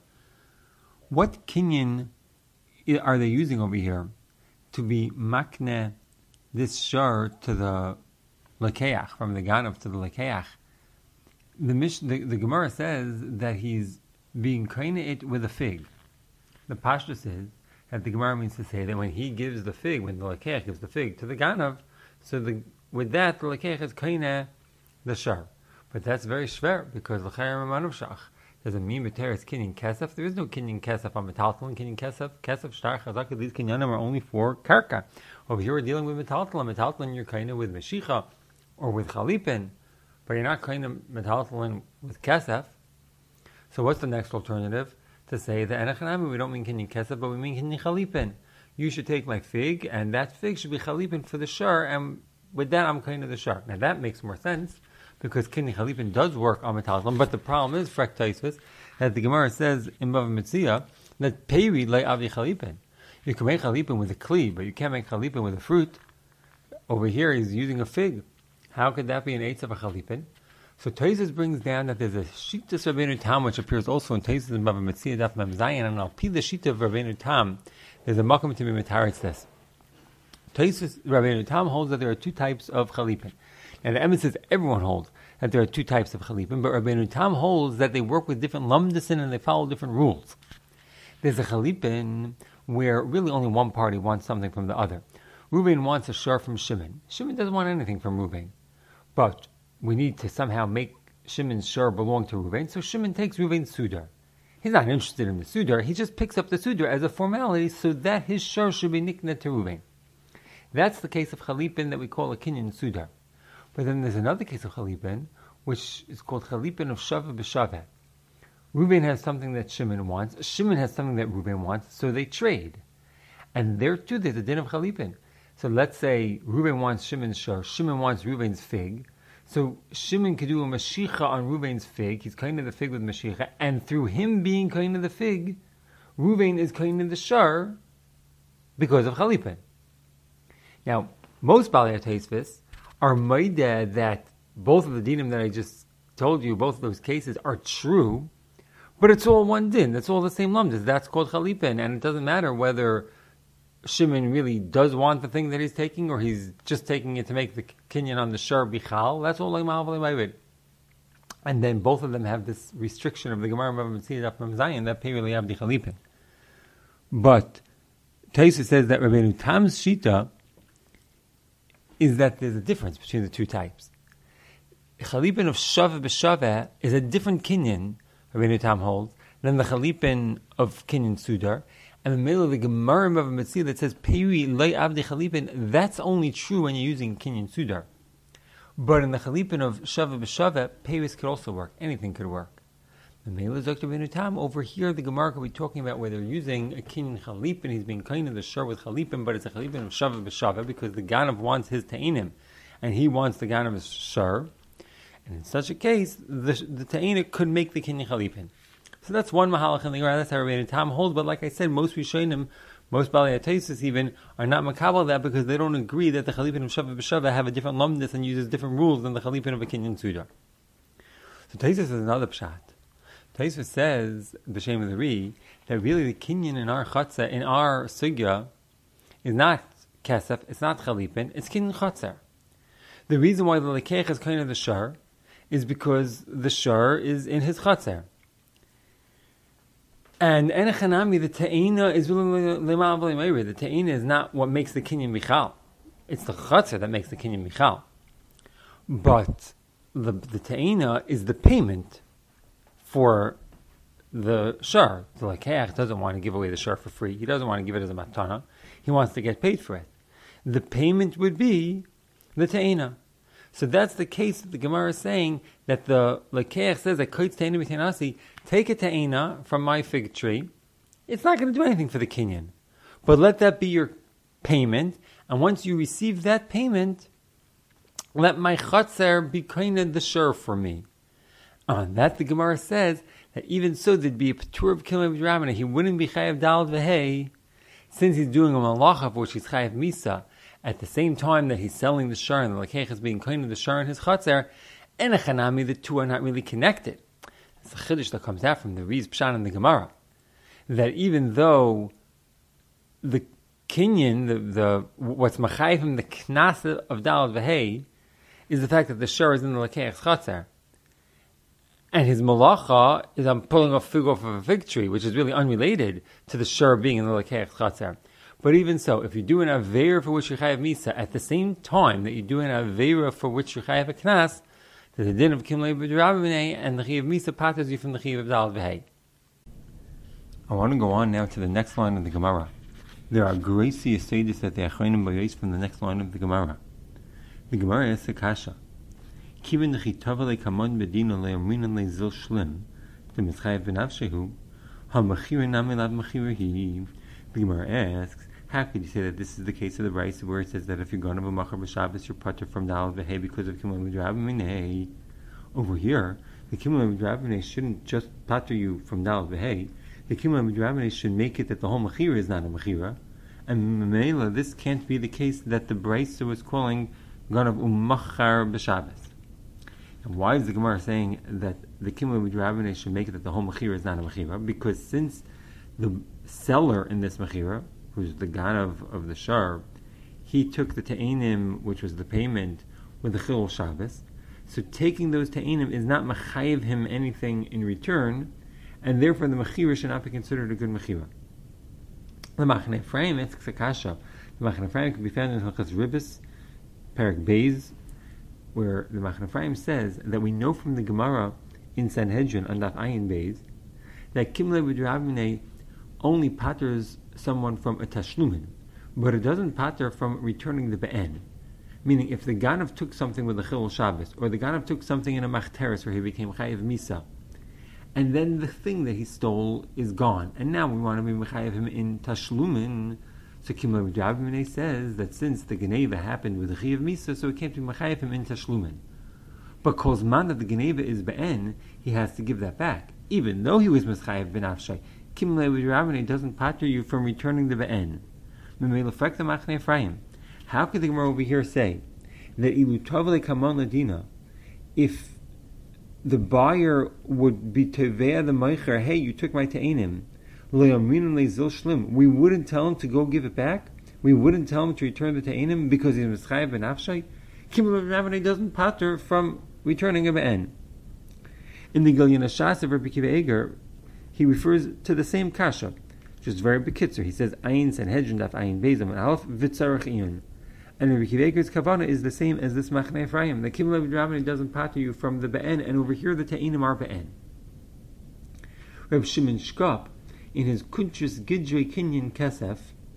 What kinyan are they using over here to be makne this shar to the lekeach, from the ganav to the lekeach? The, Mish, the, the Gemara says that he's being kaina it with a fig. The pashtus says that the Gemara means to say that when he gives the fig, when the lekeach gives the fig to the ganav, so the, with that the lekeach is kaina the shar. But that's very shver, because l'chayim manav shach doesn't mean b'teres kinyan kesef. There is no kinyan kesef on metaltalin. Kinyan kesef, kesef shtar chazaka. These kinyanim are only for karka. Over here we're dealing with metaltalin. Metaltalin you're kaina with meshicha or with chalipin, but you're not kaina metaltalin with kesef. So what's the next alternative? To say that enechanami we don't mean kinyan kesef, but we mean kinyan chalipin. You should take my fig, and that fig should be chalipin for the shar, and with that I'm kaina the shar. Now that makes more sense, because kinyan chalipin does work on metaltalin, but the problem is, frek Tosfos, that the Gemara says in Bava Metzia that peri le avi chalipin. You can make chalipin with a kli, but you can't make chalipin with a fruit. Over here he's using a fig. How could that be an eitz of a chalipin? So Tosfos brings down that there's a Shittas Rabbeinu Tam, which appears also in Tosfos and Bava Metzia Daf Mem Zayin, and I'll pee the Shita of Rabbeinu Tam. There's a makom to be mitaritz this. Tosfos Rabbeinu Tam holds that there are two types of chalipin. And the Emes says everyone holds that there are two types of chalipin, but Rabbeinu Tam holds that they work with different lamdasin and they follow different rules. There's a chalipin where really only one party wants something from the other. Reuben wants a shar from Shimon. Shimon doesn't want anything from Reuben, but we need to somehow make Shimon's shar belong to Reuben, so Shimon takes Reuben's sudar. He's not interested in the sudar, he just picks up the sudar as a formality so that his shar should be nikneh to Reuben. That's the case of chalipin that we call a kinyan sudar. But then there's another case of chalipin, which is called chalipin of shaveh b'shaveh, Reuven has something that Shimon wants. Shimon has something that Reuven wants, so they trade. And there too, there's a din of chalipin. So let's say Reuven wants Shimon's shor, Shimon wants Reuven's fig. So Shimon could do a mashicha on Reuven's fig. He's kind of the fig with mashicha, and through him being kind of the fig, Reuven is kind of the shor because of chalipin. Now, most Balei HaTosfos are maida that both of the dinim that I just told you, both of those cases are true, but it's all one din. That's all the same lamdas. That's called chalipin, and it doesn't matter whether Shimon really does want the thing that he's taking, or he's just taking it to make the kinyan on the shar bichal. That's all leimal v'leimayvid. And then both of them have this restriction of the Gemara Bava Metzia from Zion that pei really abdi chalipin. But Tosfos says that Rabbeinu Tam's shita is that there's a difference between the two types. Chalipin of shaveh b'shaveh is a different kinyan, Rabbeinu Tam holds, than the chalipin of kinyan sudar. And the middle of the Gemara of Metzia that says Peri Lei Abdi Chalipin, that's only true when you're using Kinyan Sudar. But in the Chalipin of Shaveh B'Shaveh, Peris could also work. Anything could work. The Mela is Doctor Rabbeinu Tam. Over here, the Gemara could be talking about where they're using a Kinyan Chalipin. He's being kind of the shur with Chalipin, but it's a Chalipin of Shaveh B'Shaveh because the Ganav wants his Ta'inim, and he wants the Ganav's shur. And in such a case, the, the Ta'ina could make the Kinyan Chalipin. So that's one mahalach in the Gemara. That's how Rabbeinu Tam holds. But like I said, most Rishonim, most Balei HaTosfos even, are not makabel that because they don't agree that the Chalipin of Shaveh B'Shaveh have a different lumdus and uses different rules than the Chalipin of a Kinyan Sudar. So Tosfos is another pshat. Tosfos says, b'shem of the Ri, that really the Kinyan in our chatzah, in our sugya, is not kesef, it's not Chalipin, it's Kinyan chatzah. The reason why the lekech is kind of the shar is because the shar is in his chatzah. And Enechanami, the Ta'ina is the Ta'ina is not what makes the Kinyan Michal. It's the Chatzar that makes the Kinyan Michal. But the, the Ta'ina is the payment for the shar. The Lakeach doesn't want to give away the shar for free. He doesn't want to give it as a matana. He wants to get paid for it. The payment would be the Ta'ina. So that's the case that the Gemara is saying that the Lekeach says that Koitz Ta'ina B'Teinasi, take a Ta'ina from my fig tree. It's not going to do anything for the Kinyan. But let that be your payment. And once you receive that payment, let my Chatzar be kind of the shur for me. On that the Gemara says that even so there'd be a Patur of Kilei B'Rabbanah. He wouldn't be Chayav Daled V'Hei since he's doing a Malacha for which he's Chayav Misa. At the same time that he's selling the shar and the Lakeach is being kind of the shar in his chatzar, and a chanami, the two are not really connected. It's a chiddush that comes out from the Riz Pshan and the Gemara. That even though the kinyan, the, the what's machayiv him, the knas of Dalad V'Hei, is the fact that the shar is in the Lakeach's chatzar. And his malacha is I'm pulling a fig off of a fig tree, which is really unrelated to the shar being in the Lakeach's chatzar. But even so, if you do an Aveira for which you chayav Misa, at the same time that you do an Aveira for which you chayav a Knas, there's a din of Kilei B'Rabbanah, and the chayav Misa patters you from the chayav of Daled V'Hei. I want to go on now to the next line of the Gemara. There are gracie yesodis that the Achronim bayos from the next line of the Gemara. The Gemara is a kasha. Kiven d'chitava le'kamon bedino le'amrinan le'zil shlim, the mischayav b'nafshehu, ha'machira nami lav machira hi. The Gemara asks, how could you say that this is the case of the Brisa where it says that if you're going to a Machar B'Shabbos, you're putter from Daled V'Hei because of Kimon B'Drabminei? Over here, the Kimon B'Drabminei shouldn't just putter you from Daled V'Hei. The Kimon B'Drabminei should make it that the whole Mechira is not a Mechira. And Memela, this can't be the case that the Brisa was calling Ganav U'Machar B'Shabbos. And why is the Gemara saying that the Kimon B'Drabminei should make it that the whole Mechira is not a Mechira? Because since the seller in this mechira, who's the ganav of the shar, he took the ta'inim, which was the payment, with the chilul Shabbos. So taking those ta'inim is not mechayiv him anything in return, and therefore the mechira should not be considered a good mechira. The Machane Ephraim, it's kasha. The Machane Ephraim can be found in Hilchos Ribos, Perek Beis, where the Machane Ephraim says that we know from the Gemara in Sanhedrin on Daf Ayin Beis that Kimlei B'Drabminei only patters someone from a tashlumin, but it doesn't patter from returning the be'en. Meaning, if the ganav took something with a chilul Shabbos, or the ganav took something in a machteres where he became chayiv misa, and then the thing that he stole is gone, and now we want to be mechayev him in tashlumin. So Kimla B'Drabminei says that since the Geneva happened with the Chi of Misa, so it can't be mechayev him in tashlumin. But because man that the Geneva is be'en, he has to give that back, even though he was mechayev ben afshay. Kimla B'Drabminei doesn't pater you from returning the be'en. How could the Gemara over here say that ilu tovle kamon ladina, if the buyer would be tevea the meicher, hey, you took my te'enim, we wouldn't tell him to go give it back? We wouldn't tell him to return the te'enim because he's mischayev ben afshay? Kimla B'Drabminei doesn't pater from returning a be'en. In the Gilyon Shas of Rabbi Akiva Eiger, he refers to the same kasha, just very bekitzer. He says ayin sanhedrin daf ayin bezam and alf vitzarach iyun. And Rabbi Akiva Eiger's kavana is the same as this Machnei Ephraim. The Kimla B'Drabminei doesn't pater you from the be'en, and over here the te'enim are be'en. Reb Shimon Shkop, in his Kuntrus Gidrei Kinyan Kesef,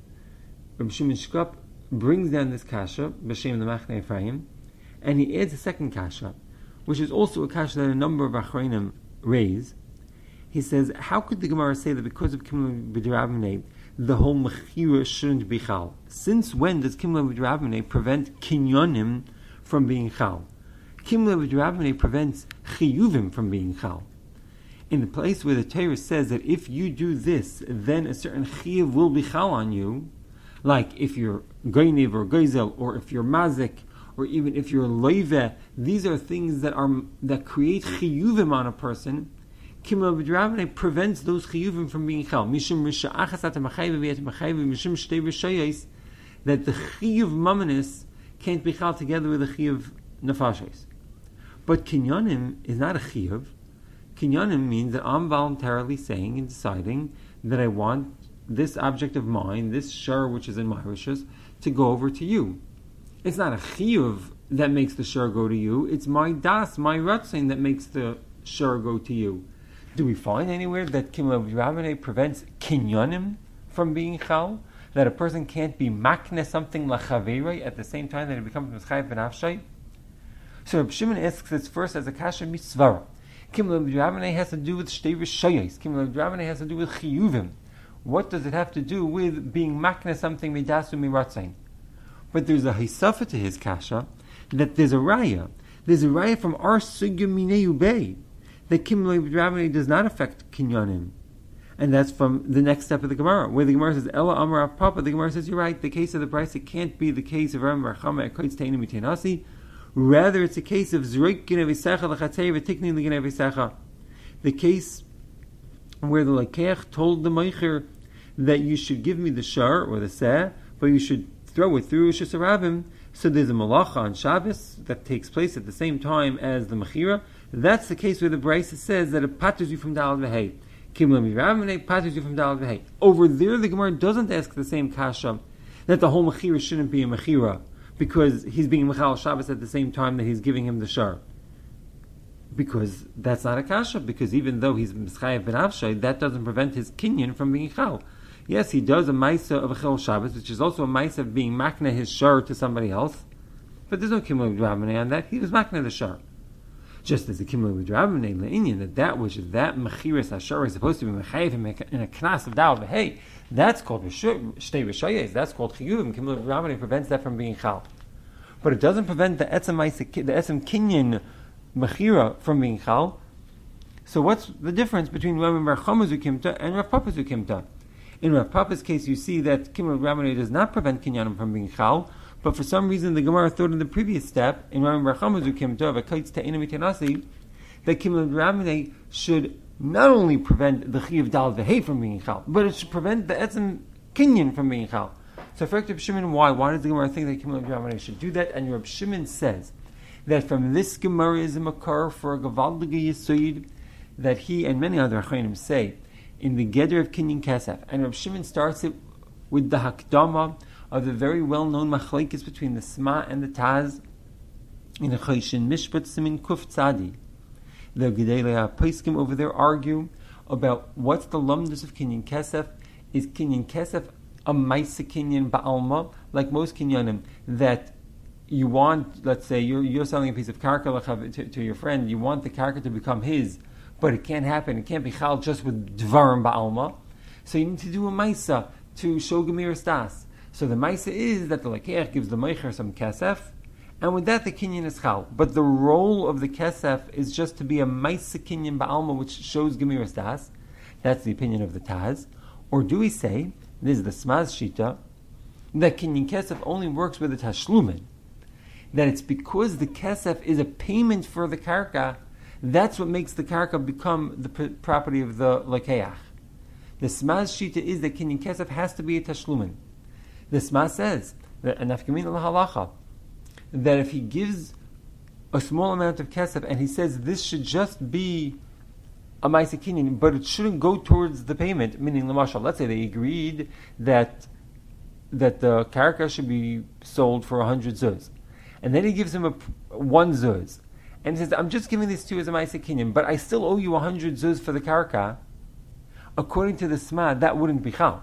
Reb Shimon Shkop brings down this kasha b'shem the Machnei Ephraim, and he adds a second kasha, which is also a kasha that a number of achronim raise. He says, how could the Gemara say that because of Kimla B'Drabminei, the whole mechira shouldn't be chal? Since when does Kimla B'Drabminei prevent kinyonim from being chal? Kimla B'Drabminei prevents chiyuvim from being chal. In the place where the Torah says that if you do this, then a certain chiyuv will be chal on you, like if you're goynev or goyzel, or if you're mazik, or even if you're loive, these are things that are that create chiyuvim on a person. Kimla B'Drabminei prevents those chiyuvim from being chal. Mishum risha achas at machayv v'yet machayv mishum shtei rishayis, that the chiyuv mamanis can't be chal together with the chiyuv nefashis. But kinyonim is not a chiyuv. Kinyonim means that I'm voluntarily saying and deciding that I want this object of mine, this shur which is in my rishus, to go over to you. It's not a chiyuv that makes the shur go to you. It's my das, my ratzin that makes the shur go to you. Do we find anywhere that Kimla B'Drabminei prevents kinyonim from being chal? That a person can't be makne something lachaverei at the same time that it becomes mischayev ben afshay? So Reb Shimon asks this first as a kasha mitzvara. Kimla B'Drabminei has to do with shtei rishayos. Kimla B'Drabminei has to do with chiyuvim. What does it have to do with being makne something midasu miratzain? But there's a hisafa to his kasha that there's a raya. There's a raya from our sugya minei ubei that Kimla B'Drabminei does not affect kinyonim. And that's from the next step of the Gemara, where the Gemara says, Ella Amar Papa, the Gemara says, you're right, the case of the price, it can't be the case of Ram Barchama at Koitz Teinim Mitenasi. Rather, it's a case of Zroik Ginevisecha L'Chatzei V'Tikni L'Ginevisecha. The case where the Lakeach told the Meicher that you should give me the shar, or the seh, but you should throw it through Rishus Harabim. So there's a malacha on Shabbos that takes place at the same time as the Mechira. That's the case where the Brisa says that it patters you from Dalad V'Hei. Kimla B'Drabminei patters you from Dalad V'Hei. Over there, the Gemara doesn't ask the same kasha that the whole Mechira shouldn't be a Mechira because he's being Mechal Shabbos at the same time that he's giving him the shar. Because that's not a kasha, because even though he's Mischayev ben Avshay, that doesn't prevent his kinyan from being Chal. Yes, he does a Maisa of a Chel Shabbos, which is also a Maisa of being Makna his shar to somebody else, but there's no Kimla B'Drabminei on that. He was Makna the shar. Just as the Kimla B'Drabminei le'inyan, that that which is that Mechiras HaShar is supposed to be Mechayev in a Knas of Dal V'Hei, that's called Shtei Rishayes, that's called Chiyuvim. Kimla B'Drabminei prevents that from being Chal. But it doesn't prevent the Etzem Maisa, the Etzem Kinyan Mechira from being Chal. So what's the difference between Rav Bar Chama Zukimta and Rav Papa Zukimta? In Rav Papa's case, you see that Kimla B'Drabminei does not prevent Kinyanim from being Chal, but for some reason the Gemara thought in the previous step, in Rav Bar Chama Zukimta, of a Kaitz Ta'ina Mitanasi, that Kimla B'Drabminei should not only prevent the Chi of Dal V'Hei from being Chal, but it should prevent the Etzem Kinyan from being Chal. So for Reb Shimon, why? Why does the Gemara think that Kimla B'Drabminei should do that? And Reb Shimon says that from this Gemara is a makar for a Gavaldige Yesod that he and many other Achronim say in the Geder of Kinyan Kesef. And Reb Shimon starts it with the Hakdama of the very well-known machlekes between the Sma and the Taz in the Choshen Mishpat Simin Kuf Tzadi. The Gedolei HaPoskim over there argue about what's the lumdus of Kinyan Kesef. Is Kinyan Kesef a Maisa Kinyan Ba'alma, like most Kinyanim, that you want, let's say, you're, you're selling a piece of karka to, to your friend, you want the karka to become his, but it can't happen. It can't be chal just with dvarim ba'alma. So you need to do a maisa to show gemiras das. So the maisa is that the lakeach gives the meicher some kesef, and with that the kinyan is chal. But the role of the kesef is just to be a maisa kinyan ba'alma, which shows gemiras das. That's the opinion of the Taz. Or do we say, this is the Smaz Shita, that kinyan kesef only works with the tashlumin? That it's because the kesef is a payment for the karka, that's what makes the karka become the pr- property of the lakeach. The Smaz Shita is that kinyan kesef has to be a tashlumin. The Smaz says, that nafkamin al-halacha, that if he gives a small amount of kesef and he says this should just be a ma'aseh kinyan, but it shouldn't go towards the payment, meaning l'mashal, let's say they agreed that that the karka should be sold for a hundred zuz, and then he gives him a one zuz, and he says, I'm just giving this to you as a ma'aseh kinyan, but I still owe you a hundred zuz for the karka. According to the Sma, that wouldn't be chal.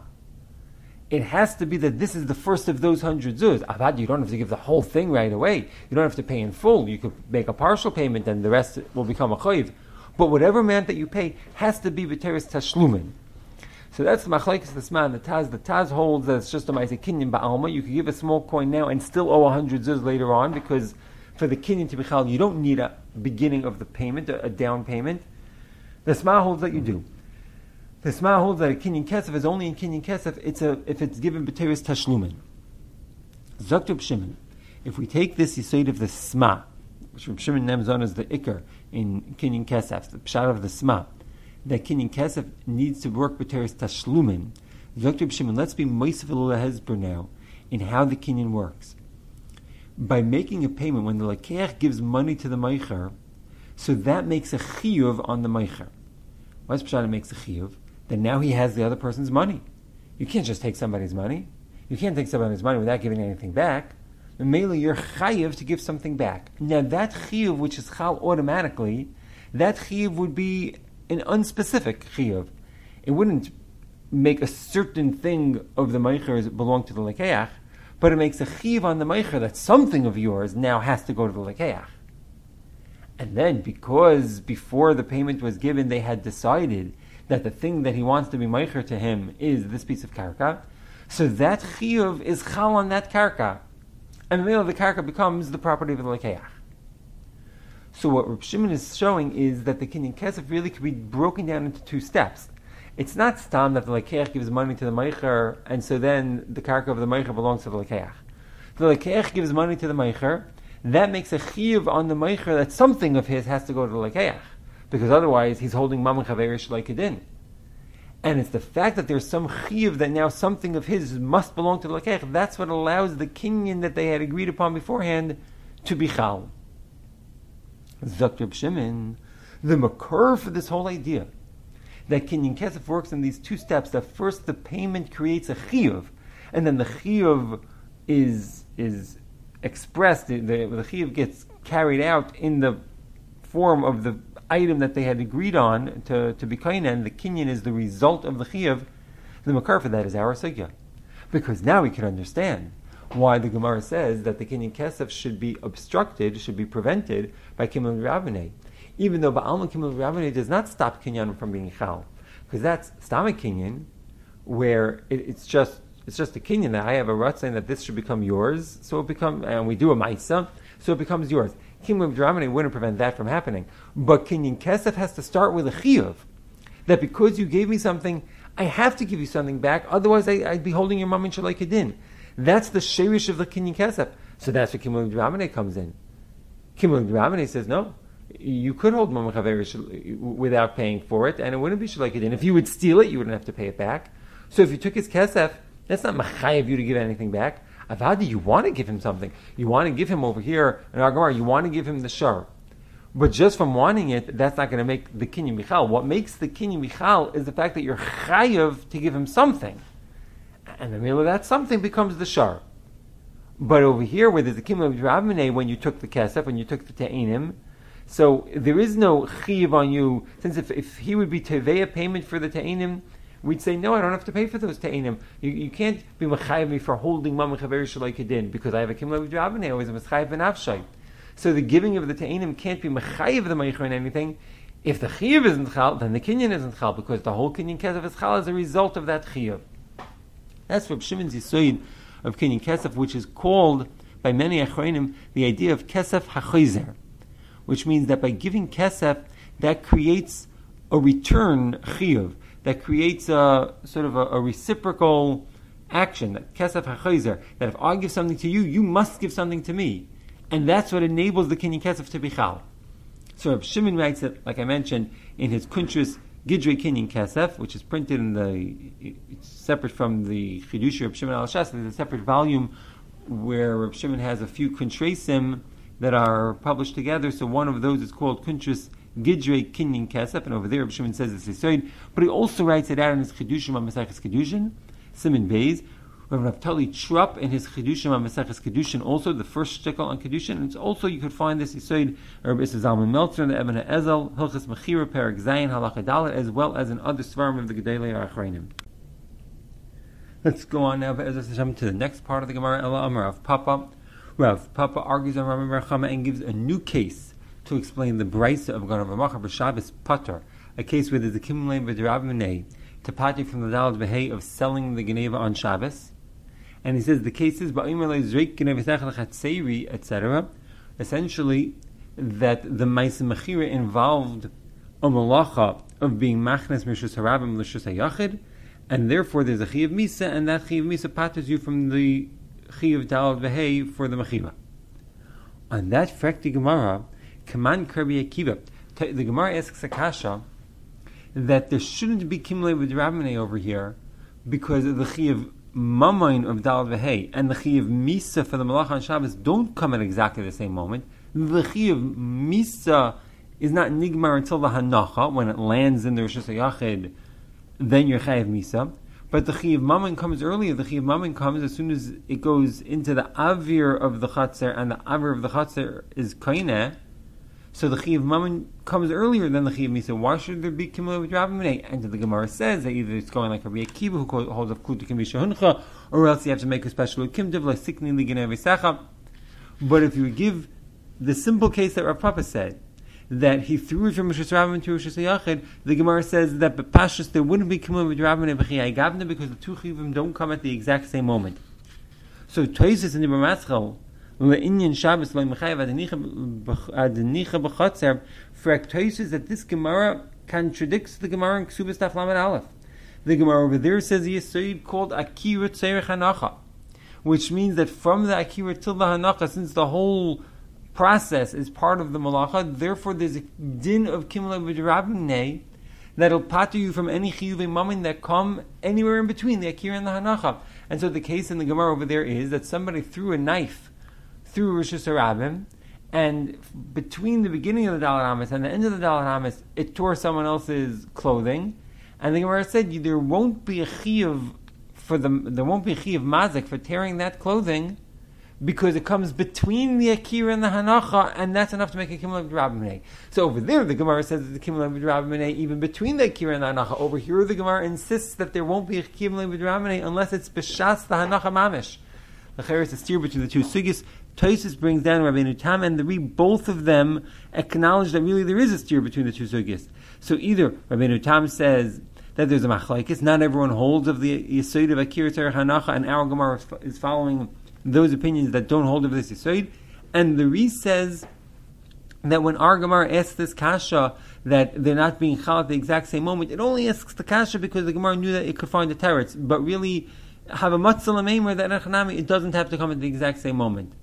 It has to be that this is the first of those hundred zuz. Avad, you don't have to give the whole thing right away. You don't have to pay in full. You could make a partial payment and the rest will become a chayiv. But whatever amount that you pay has to be b'teres tashlumin. So that's the machlekes the Sma and the Taz. The Taz holds that it's just a ma'aseh kinyan ba'alma. You could give a small coin now and still owe a hundred zuz later on, because for the kinyan to be chal, you don't need a beginning of the payment, a, a down payment. The Sma holds that you do. The Sma holds that a kinyan kesef is only in kinyan kesef it's a, if it's given b'teres tashlumin. Zok Reb Shimon, if we take this yisod of the Sma, which Reb Shimon names on as the ikar in kinyan kesef, the pshat of the Sma, that kinyan kesef needs to work b'teres tashlumin. Zok Reb Shimon, let's be moisef hezber now in how the kinyan works. By making a payment, when the lakeach gives money to the meicher, so that makes a chiyuv on the meicher. What's pshat? It makes a chiyuv. Then now he has the other person's money. You can't just take somebody's money. You can't take somebody's money without giving anything back. Mainly, you're chayiv to give something back. Now that chiyuv, which is chal automatically, that chiyuv would be an unspecific chiyuv. It wouldn't make a certain thing of the meicher belong to the lekeach, but it makes a chiyuv on the meicher that something of yours now has to go to the lekeach. And then, because before the payment was given, they had decided that the thing that he wants to be meicher to him is this piece of karka, so that chiyuv is chal on that karka, and the middle of the karka becomes the property of the lekeach. So what Reb Shimon is showing is that the kinyan kesef really could be broken down into two steps. It's not stam that the lekeach gives money to the meicher, and so then the karka of the meicher belongs to the lekeach. The lekeach gives money to the meicher, that makes a chiyuv on the meicher that something of his has to go to the lekeach, because otherwise he's holding mamon chaverish like a din. And it's the fact that there's some chiyuv that now something of his must belong to the lekeach, that's what allows the kinyan that they had agreed upon beforehand to be chal. Zok Reb Shimon, the makor for this whole idea that kinyan kesef works in these two steps, that first the payment creates a chiyuv, and then the chiyuv is is expressed, the, the, the chiyuv gets carried out in the form of the item that they had agreed on to, to be kaina, and the kinyan is the result of the chiyuv. The makar for that is our sugya. Because now we can understand why the Gemara says that the kinyan kesef should be obstructed, should be prevented by kimul ravane. Even though ba'alma kimul ravane does not stop kinyan from being chal. Because that's stomach kinyan, where it, it's just it's just a kinyan that I have a rut saying that this should become yours, so it become, and we do a maisa, so it becomes yours. Kimul ravane wouldn't prevent that from happening. But kinyan kesef has to start with a chiyuv, that because you gave me something, I have to give you something back, otherwise I, I'd be holding your mom in shalai kedin. That's the sherish of the kinyan kesef. So that's where kimul ravane comes in. Kimul ravane says, no, you could hold mom chaverish without paying for it, and it wouldn't be shalai kedin. If you would steal it, you wouldn't have to pay it back. So if you took his kesef, that's not machayev you to give anything back. Avadi, you want to give him something. You want to give him over here in our Gemara, you want to give him the shar. But just from wanting it, that's not going to make the kinyan michal. What makes the kinyan michal is the fact that you're chayev to give him something. And the middle of that something becomes the shar. But over here, where there's the kimul ravane, when you took the kesef, when you took the te'enim, so there is no chiv on you, since if, if he would be teveya payment for the te'enim, we'd say, no, I don't have to pay for those te'enim. You, you can't be mechayev me for holding mamon chaveri shalai kedin, because I have a kimul ravane, always a mechayev ben avshay. So the giving of the te'enim can't be mechayev the meicher in anything. If the chiyuv isn't chal, then the kinyan isn't chal, because the whole kinyan kesef is chal as a result of that chiyuv. That's Reb Shimon's yisoid of kinyan kesef, which is called by many achronim the idea of kesef hachoizer, which means that by giving kesef, that creates a return chiyuv, that creates a sort of a, a reciprocal action, that kesef hachoizer, that if I give something to you, you must give something to me. And that's what enables the kinyan kesef to be chal. So Reb Shimon writes it, like I mentioned, in his Kuntrus Gidrei Kinyan Kesef, which is printed in the, it's separate from the Chidush Reb Shimon al Shas. There's a separate volume where Reb Shimon has a few Kuntresim that are published together. So one of those is called Kuntrus Gidrei Kinyan Kesef, and over there Reb Shimon says it's Yisoid. But he also writes it out in his Chidushim on Maseches Kedushin, Siman Beis. Rav Naftali Trupp in his Chedushim on Maseches Kedushin, also the first shtickle on Kedushin. And it's also, you could find this Yisoid Rabbi Issa Zalman Meltzer in the Eben HaEzel, Hilchas Mechira, Perek Zayin, Halacha Dalet, as well as in other Svarim of the Gedolei Achreinim. Let's go on now, Be'ezras Hashem, to the next part of the Gemara, Ela Amar Rav Papa. Rav Papa argues on Rami Bar Chama and gives a new case to explain the Brisa of Ganav Amacha B'Shabbos Pater, a case where there's a Kimlei V'Derav Menei, to Pati from the Dalad Behei of selling the Geneva on Shabbos. And he says the cases, et cetera, essentially that the Ma'aseh Mechira involved a malacha of being machnes mishus harabim l'shus hayachid, and therefore there's a chi of misa, and that chi of misa patters you from the chi of dalad v'hei for the mechira. On that frekti Gemara, Kaman Kirbi Akiva, the Gemara asks Akasha that there shouldn't be kimlei with Rabbanei over here because of the chi of Mamain of Dal V'Hei and the Chi of Misa for the Malach on Shabbos don't come at exactly the same moment. The Chi of Misa is not Nigmar until the Hanacha, when it lands in the Rosh Hashanah, then you're Chai of Misa. But the Chi of Mamain comes earlier. The Chi of Mamain comes as soon as it goes into the Avir of the Chatzer, and the Avir of the Chatzer is Kaineh. So the Chi of Mammon comes earlier than the Chi of Misa. Why should there be Kimla with Rabbi Menei? And the Gemara says that either it's going like Rabbi Akiva, who holds of Kluta Kim Shahuncha, or else you have to make a special Kimdiv, like Sikni Ligan Evisacha. But if you give the simple case that Rav Papa said, that he threw it from Rosh Hashanah to Rosh Hashanah, the Gemara says that B'Pashas there wouldn't be Kimla with Rabbi Menei B'Chiyai Gavna because the two Chivim don't come at the exact same moment. So Toises in the Ramaschal, Le'inyan Shabbos Le'mechayev Adenicha B'Chatzer, for Toises that this Gemara contradicts the Gemara in Ksubas Daf Lamed Aleph. The Gemara over there says a Yesod called Akira Tzerech Hanacha, which means that from the Akira till the Hanacha, since the whole process is part of the Malacha, therefore there's a din of Kimla B'Rabbanei that'll pater you from any Chiyuvei Mammon that come anywhere in between the Akira and the Hanacha. And so the case in the Gemara over there is that somebody threw a knife through Rosh Hashanah, and between the beginning of the Dalet Hamas and the end of the Dalet Hamas, it tore someone else's clothing. And the Gemara said there won't be a chiyuv for the there won't be a chiyuv mazik for tearing that clothing because it comes between the Akira and the Hanacha, and that's enough to make a Kimla B'Rabbanei. So over there, the Gemara says that the Kimla B'Rabbanei even between the Akira and the Hanacha. Over here, the Gemara insists that there won't be a Kimla B'Rabbanei unless it's b'shas the Hanacha mamish. The Chayyim is a steer between the two sugis. Tosis brings down Rabbeinu Tam, and the re both of them acknowledge that really there is a steer between the two sugis. So either Rabbeinu Tam says that there's a machlokes, not everyone holds of the Yesod of Akira Tzarech Hanacha, and our Gemara is following those opinions that don't hold of this Yesod. And the re says that when our Gemara asks this kasha that they're not being chal at the exact same moment, it only asks the kasha because the Gemara knew that it could find the teretz, but really have a matzah l'meimer that Echanami, it doesn't have to come at the exact same moment.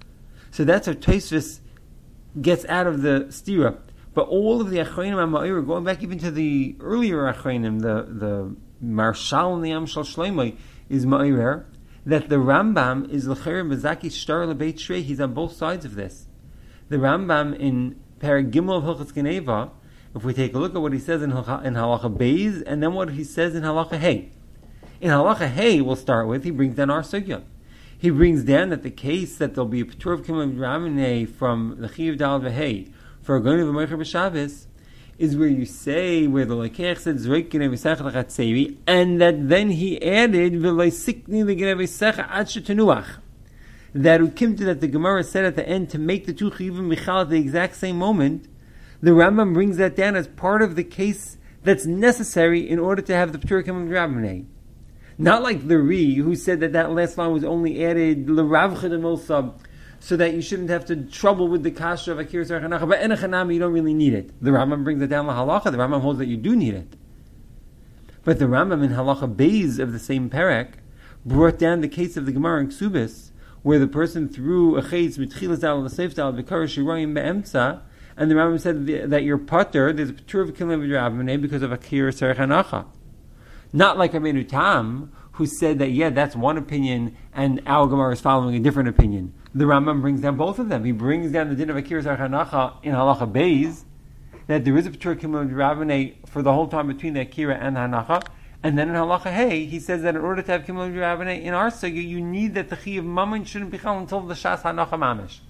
So that's how Tosfos gets out of the stira. But all of the Achronim and Ma'ir, going back even to the earlier Achronim, the the Marshal and the Amshal Shloimei, is Ma'ir, that the Rambam is L'cher Bezaki Shtar L'Beit Shrei. He's on both sides of this. The Rambam in Perek Gimel of Hilchos Geneva, if we take a look at what he says in, in Halacha Beis, and then what he says in Halacha Hey. In Halacha Hey, we'll start with, he brings down our sugya. He brings down that the case that there'll be a Patur of Kimla B'Rabbanei from the Chiv Dal V'Hei for a Goni V'Moicher B'Shabbos is where you say, where the Lekech said, Zroik Ginei V'Sech L'Chatzeri, and that then he added, V'Loi Sikni L'Ginei V'Sech Ad Shetenuach. That Ukimta that the Gemara said at the end to make the two Chivim Michal at the exact same moment. the Rambam brings that down as part of the case that's necessary in order to have the P'tur Kimel B'Rabbanei. Not like the Ri, who said that that last line was only added l'Ravcha Demosab, so that you shouldn't have to trouble with the kasha of Akir Tzarech Hanacha, but Enechanami, you don't really need it. The Rambam brings it down la halacha, the Rambam holds that you do need it. But the Rambam in Halacha Beis of the same parak brought down the case of the Gemara in Ksubis, where the person threw a chetz mitchilas dal l'seif dal b'kar shirayim be'emtza, and the Rambam said that you're pater, there's a patur of Kimel B'Rabbanei because of Akir Tzarech Hanacha. Not like Rabbeinu Tam, who said that, yeah, that's one opinion, and our Gemara is following a different opinion. The Rambam brings down both of them. He brings down the din of Akir Tzarech Hanacha in Halacha Beis, that there is a Patur Kimel B'Rabbanei for the whole time between the Akira and the Hanacha, and then in Halacha Hey, he says that in order to have Kimel B'Rabbanei in our Sugya, you need that the Chi of Mammon shouldn't be chal until the Shas Hanacha Mamish.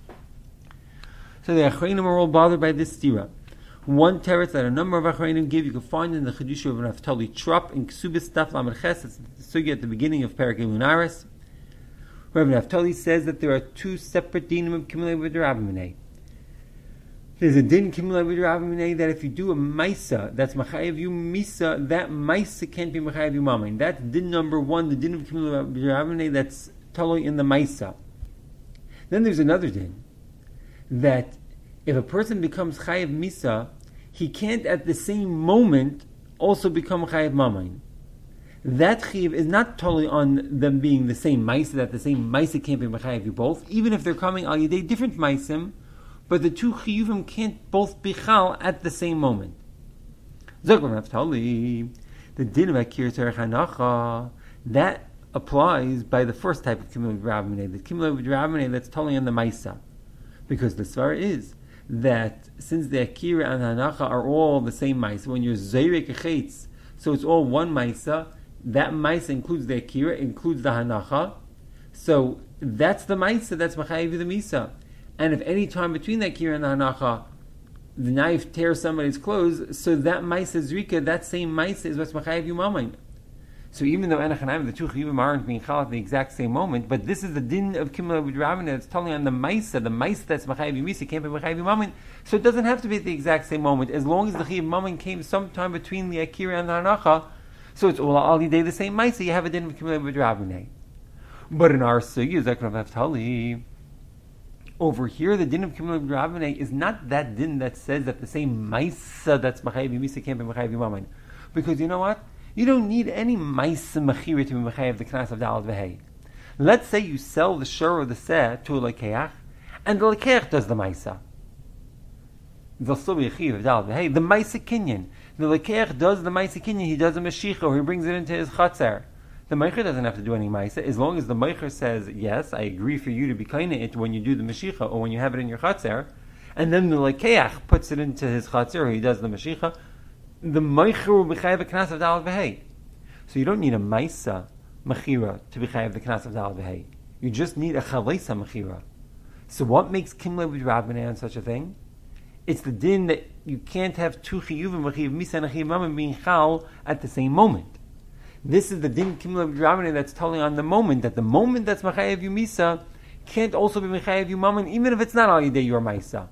So the Achreinim are all bothered by this stira. One teretz that a number of Achreinim give, you can find in the Chedusha of Naftali Trop in Ksubis Taf Lamed Ches. It's the sugya at the beginning of Perek Lunaris. Rav Naftali says that there are two separate dinim of Kimel B'Rabbanei. There's a din Kimel B'Rabbanei that if you do a Maisa that's Machayev you Misa, that Maisa can't be Machayev you Mammon. That's din number one, the din of Kimel B'Rabbanei that's totally in the Maisa. Then there's another din that if a person becomes Chayev Misa, he can't at the same moment also become Chayev Mammon. That Chayev is not totally on them being the same Maisa, that the same Maisa can't be Chayev you both, even if they're coming al Yedei different Maisim, but the two Chiyuvim can't both be Chal at the same moment. Zokar Naftali, the din of Akir Tzarech Hanacha, that applies by the first type of Kimel B'Rabbanei, the Kimel B'Rabbanei that's totally on the Maisa. Because the svara is that since the Akira and Hanacha are all the same Maisa, when you're Zayrek Echetz, so it's all one Maisa, that Maisa includes the Akira, includes the Hanacha, so that's the Maisa, that's Machayev the Misa. And if any time between the Akira and the Hanacha, the knife tears somebody's clothes, so that Maisa Zrika, that same Maisa is what's Machayev Yumamayim. So even though Enechanayim, the two Chiyuvim aren't being chal at the exact same moment, but this is the din of Kimel B'Rabbanei that's telling on the Maisa, the Maisa that's Machayev Misa can't be Machayev Mammon, so it doesn't have to be at the exact same moment, as long as the Chiyuv Mammon came sometime between the Akira and the Hanacha, so it's all al day the same Maisa, you have a din of Kimel B'Rabbanei. But in our Sugya, Zakon of Naftali, over here the din of Kimel B'Rabbanei is not that din that says that the same Maisa that's Machayev Misa can't be Machayev Mammon, because you know what? You don't need any Maisa Mechira to be Mechayev the Knas of Dalad V'Hei. Let's say you sell the shur or the seh to a Lekeach, and the Lekeach does the Maisa. There'll still be a Chiv of Dalad V'Hei. The Maisa Kinyan. The Lekeach does the Maisa Kinyan, he does a Mashiach, or he brings it into his Chatzar. The Meicher doesn't have to do any Maisa, as long as the Meicher says, yes, I agree for you to be kind of it when you do the Mashiach, or when you have it in your Chatzar, and then the Lekeach puts it into his Chatzar, or he does the Mashiach, the Meicher will be Chayev the Knas of Dalad V'Hei. So you don't need a Maisa Mechira to be Chayev the Knas of Dalad V'Hei. You just need a Chaleisa Mechira. So what makes Kimel B'Rabbanei on such a thing? It's the din that you can't have two Chiyuvim, a Chiyuv Misa and a Chiyuv Mammon being Chal at the same moment. This is the din Kimel B'Rabbanei that's telling on the moment, that the moment that's Machayev you Misa can't also be Machayev you Mammon, even if it's not Al Yidei your Maisa.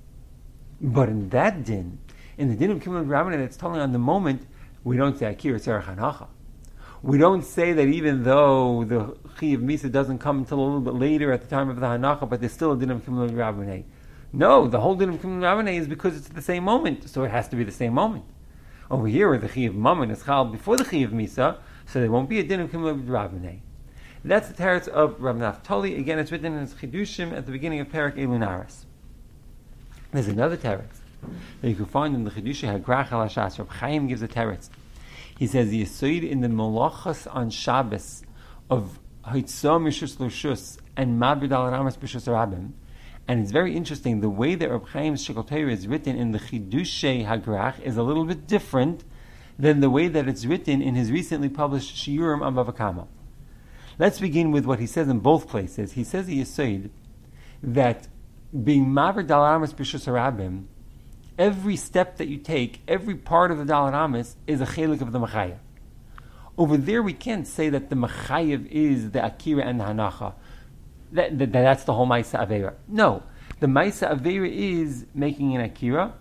But in that din, in the din of Kimel B'Rabbanei that's telling on the moment, we don't say Akira Tzarech Hanacha. We don't say that even though the Chi of Misa doesn't come until a little bit later at the time of the Hanacha, but there's still a din of Kimel B'Rabbanei. No, the whole din of Kimel B'Rabbanei is because it's the same moment, so it has to be the same moment. Over here, where the Chi of Mammon is chal before the Chi of Misa, so there won't be a din of Kimel B'Rabbanei. That's the teretz of Rav Naftali. Again, it's written in his Chidushim at the beginning of Perek Elunaris. There's another teretz that you can find in the Chidusha Hagrach al Hashas. Reb Chaim gives a teretz. He says the Yesod in the Malachas on Shabbos of Haitzah Mishus Lushus and Mabrid al Ramas B'Shus Rabim. And it's very interesting, the way that Reb Chaim's Shekel Torah is written in the Chidusha Hagrach is a little bit different than the way that it's written in his recently published Shiurim on Bava Kama. Let's begin with what he says in both places. He says the Yesod that being Mabrid al Ramas B'Shus Rabim, every step that you take, every part of the Daled Amos is a chelik of the Machayev. Over there, we can't say that the Machayev is the Akira and the Hanacha. That, that, that's the whole Maisa Aveira. No. The Maisa Aveira is making an Akira,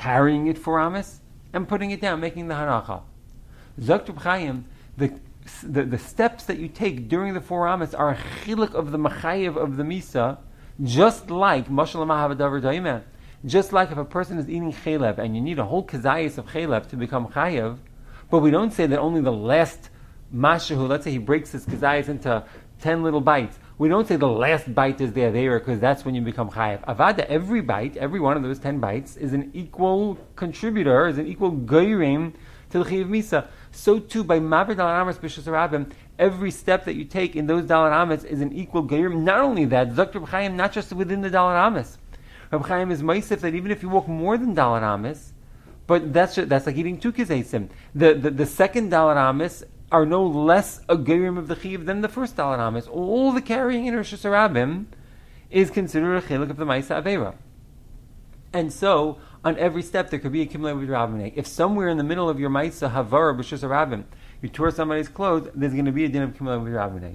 carrying it four amas and putting it down, making the hanacha. Zok Reb Chaim, the, the the steps that you take during the four amas are a chiluk of the machayev of the misa, just like mashal mahavav daimah. Just like if a person is eating chalev and you need a whole kazayis of chalev to become chayev, but we don't say that only the last mashahu, let's say he breaks his kazayis into ten little bites. We don't say the last bite is the avera because that's when you become chayev. Avada, every bite, every one of those ten bites is an equal contributor, is an equal goyrim to the chayev misa. So too by maver dalar amas b'shus harabim, every step that you take in those dalar amas is an equal goyrim. Not only that, Zok Reb Chaim, not just within the dalar amas. Reb Chaim is meisif that even if you walk more than dalar amas, but that's that's like eating two kizaysim. The, the the second dalar amas are no less a gerim of the chiv than the first dalar amas. All the carrying in Rosh Hashanah is considered a chiluk of the Maisa Avera. And so, on every step, there could be a kimlei with Rabbinay. If somewhere in the middle of your Maisa Havara B'Shus Harabim, you tore somebody's clothes, there's going to be a din of kimlei with Rabbinay.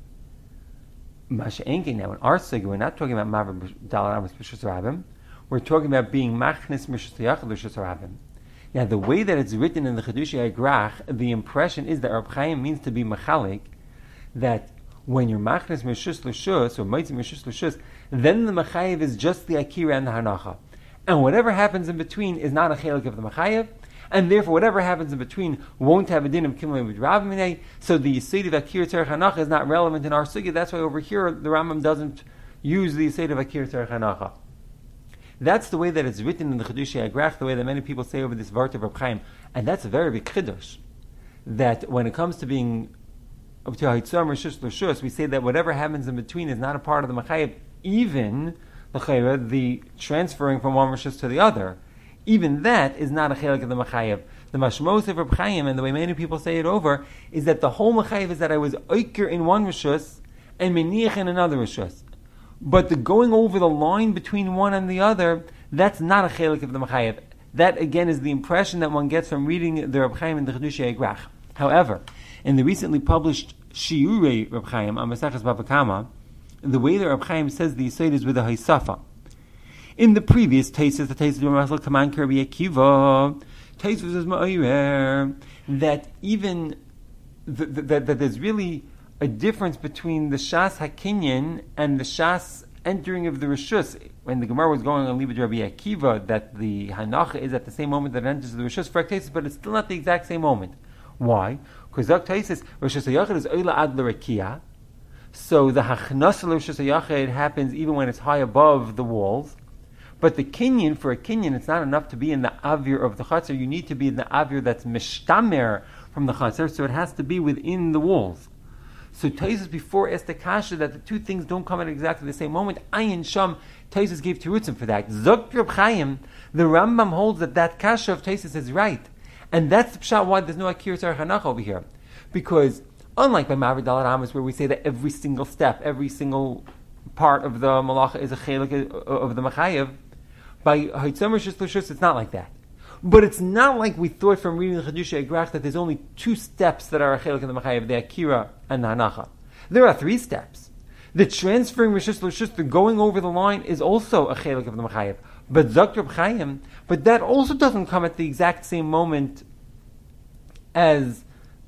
Masha Enki, now in our sugya, we're not talking about Maver Dalar Amas B'Shus Harabim. We're talking about being Machnis Mishus Yachad B'Shus Harabim. Now, the way that it's written in the Chedushi Agrach, the impression is that Reb Chaim means to be machalik, that when you're machnes meshus l'shus or meitzim meshus l'shus, then the machayev is just the akira and the hanacha, and whatever happens in between is not a chelik of the machayev, and therefore whatever happens in between won't have a din of kimlei with Rav Minei. So the yisod of akira tzarech hanacha is not relevant in our sugya. That's why over here the Rambam doesn't use the yisod of akira tzarech hanacha. That's the way that it's written in the Chedushi Agrach, the way that many people say over this Vart of Reb Chaim. And that's a very big chiddush. That when it comes to being up to Haitzam Rishus L'Shus, we say that whatever happens in between is not a part of the Machayev, even the, the transferring from one Rishus to the other. Even that is not a chelik of the Machayev. The Mashmos of Reb Chaim, and the way many people say it over, is that the whole Machayev is that I was Oiker in one Rishus and Meniach in another Rishus. But the going over the line between one and the other, that's not a chelik of the Machayev. That, again, is the impression that one gets from reading the Reb Chaim in the Chedushi Agrach. However, in the recently published Shiurei Reb Chaim on Maseches Bava Kama, the way that Reb Chaim says the Yisod is with a Haisafa. In the previous Taisus, the Taisus of Ramasal Kaman Kirbi Akiva, Taisus is Ma'ir, that even, th- th- that, that there's really a difference between the Shas HaKinyan and the Shas entering of the Rishus. When the Gemara was going on Libid Rabbi Akiva, that the Hanacha is at the same moment that it enters the Rishus for Aktesis, but it's still not the exact same moment. Why? Because Aktesis, Rishus HaYachid is Oila Ad L'Rekia, so the Hachnas Rishus HaYachid happens even when it's high above the walls. But the Kinyan, for a Kinyan, it's not enough to be in the Avir of the Chatzar, you need to be in the Avir that's Mishtamer from the Chatzar, so it has to be within the walls. So Taisus before asked the kasha that the two things don't come at exactly the same moment. Ayin Sham, Taisus gave Terutzim for that. Zok Reb Chaim, the Rambam holds that that kasha of Taisus is right. And that's the pshat why there's no Akir Tzarech Hanacha over here. Because unlike by Maver Dalar Amas, where we say that every single step, every single part of the Malacha is a chelik of the Machayev, by Haitzam Rishus L'Shus, it's not like that. But it's not like we thought from reading the Chedushi Agrach that there's only two steps that are a chelik in the Machayev, the Akira and the Hanacha. There are three steps. The transferring Rishus L'Shus, the going over the line, is also a chelik of the Machayev. But Zok Reb Chaim, but that also doesn't come at the exact same moment as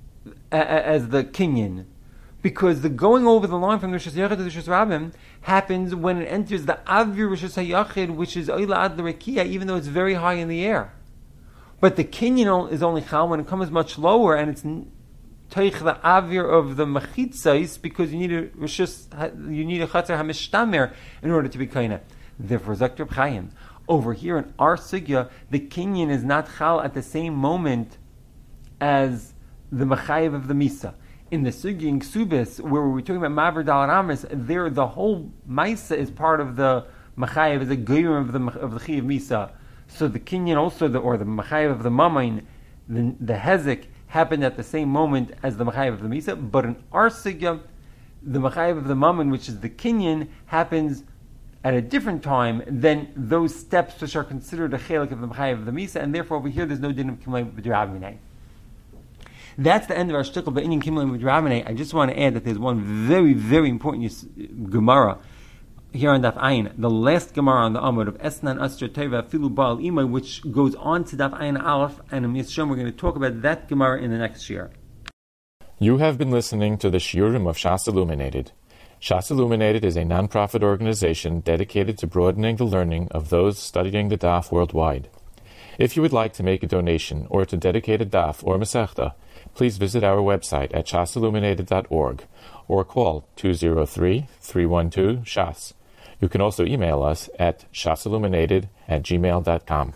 as the Kinyan. Because the going over the line from the Rishus Yachid to the Rishus Rabbim happens when it enters the Avir Rishus HaYachid, which is Oila Ad L'Rekia, even though it's very high in the air. But the Kinyan is only chal when it comes much lower, and it's teich the avir of the mechitzais, because you need a rishus, you need a chatzar hamishtamer in order to be kaina. Therefore, Zok Reb Chaim, over here in our sugya, the Kinyan is not chal at the same moment as the mechayev of the misa. In the sugya in Ksubis, where we're talking about maver dalar amas, there the whole misa is part of the mechayev, is a goyim of the of the chiv misa. So the Kinyan also, the, or the Machayev of the Mamain, the, the Hezek, happened at the same moment as the Machayev of the Misa, but in our Sigya, the Machayev of the Mamain, which is the Kinyan, happens at a different time than those steps which are considered a chelik of the Machayev of the Misa, and therefore over here there's no din of Kimlei B'Drav Minei. That's the end of our shtickle B'Inyan Kimlei B'Drav Minei. I just want to add that there's one very, very important Gemara here on Daf Ayin, the last Gemara on the Amud of Esnan Asher Teva Filu Baal Imay, which goes on to Daf Ayin Aleph, and in Yisrael we're going to talk about that Gemara in the next year. You have been listening to the Shiurim of Shas Illuminated. Shas Illuminated is a non-profit organization dedicated to broadening the learning of those studying the Daf worldwide. If you would like to make a donation or to dedicate a Daf or Masechta, please visit our website at shas illuminated dot org or call two zero three, three one two, S H A S. You can also email us at shasilluminated at gmail dot com.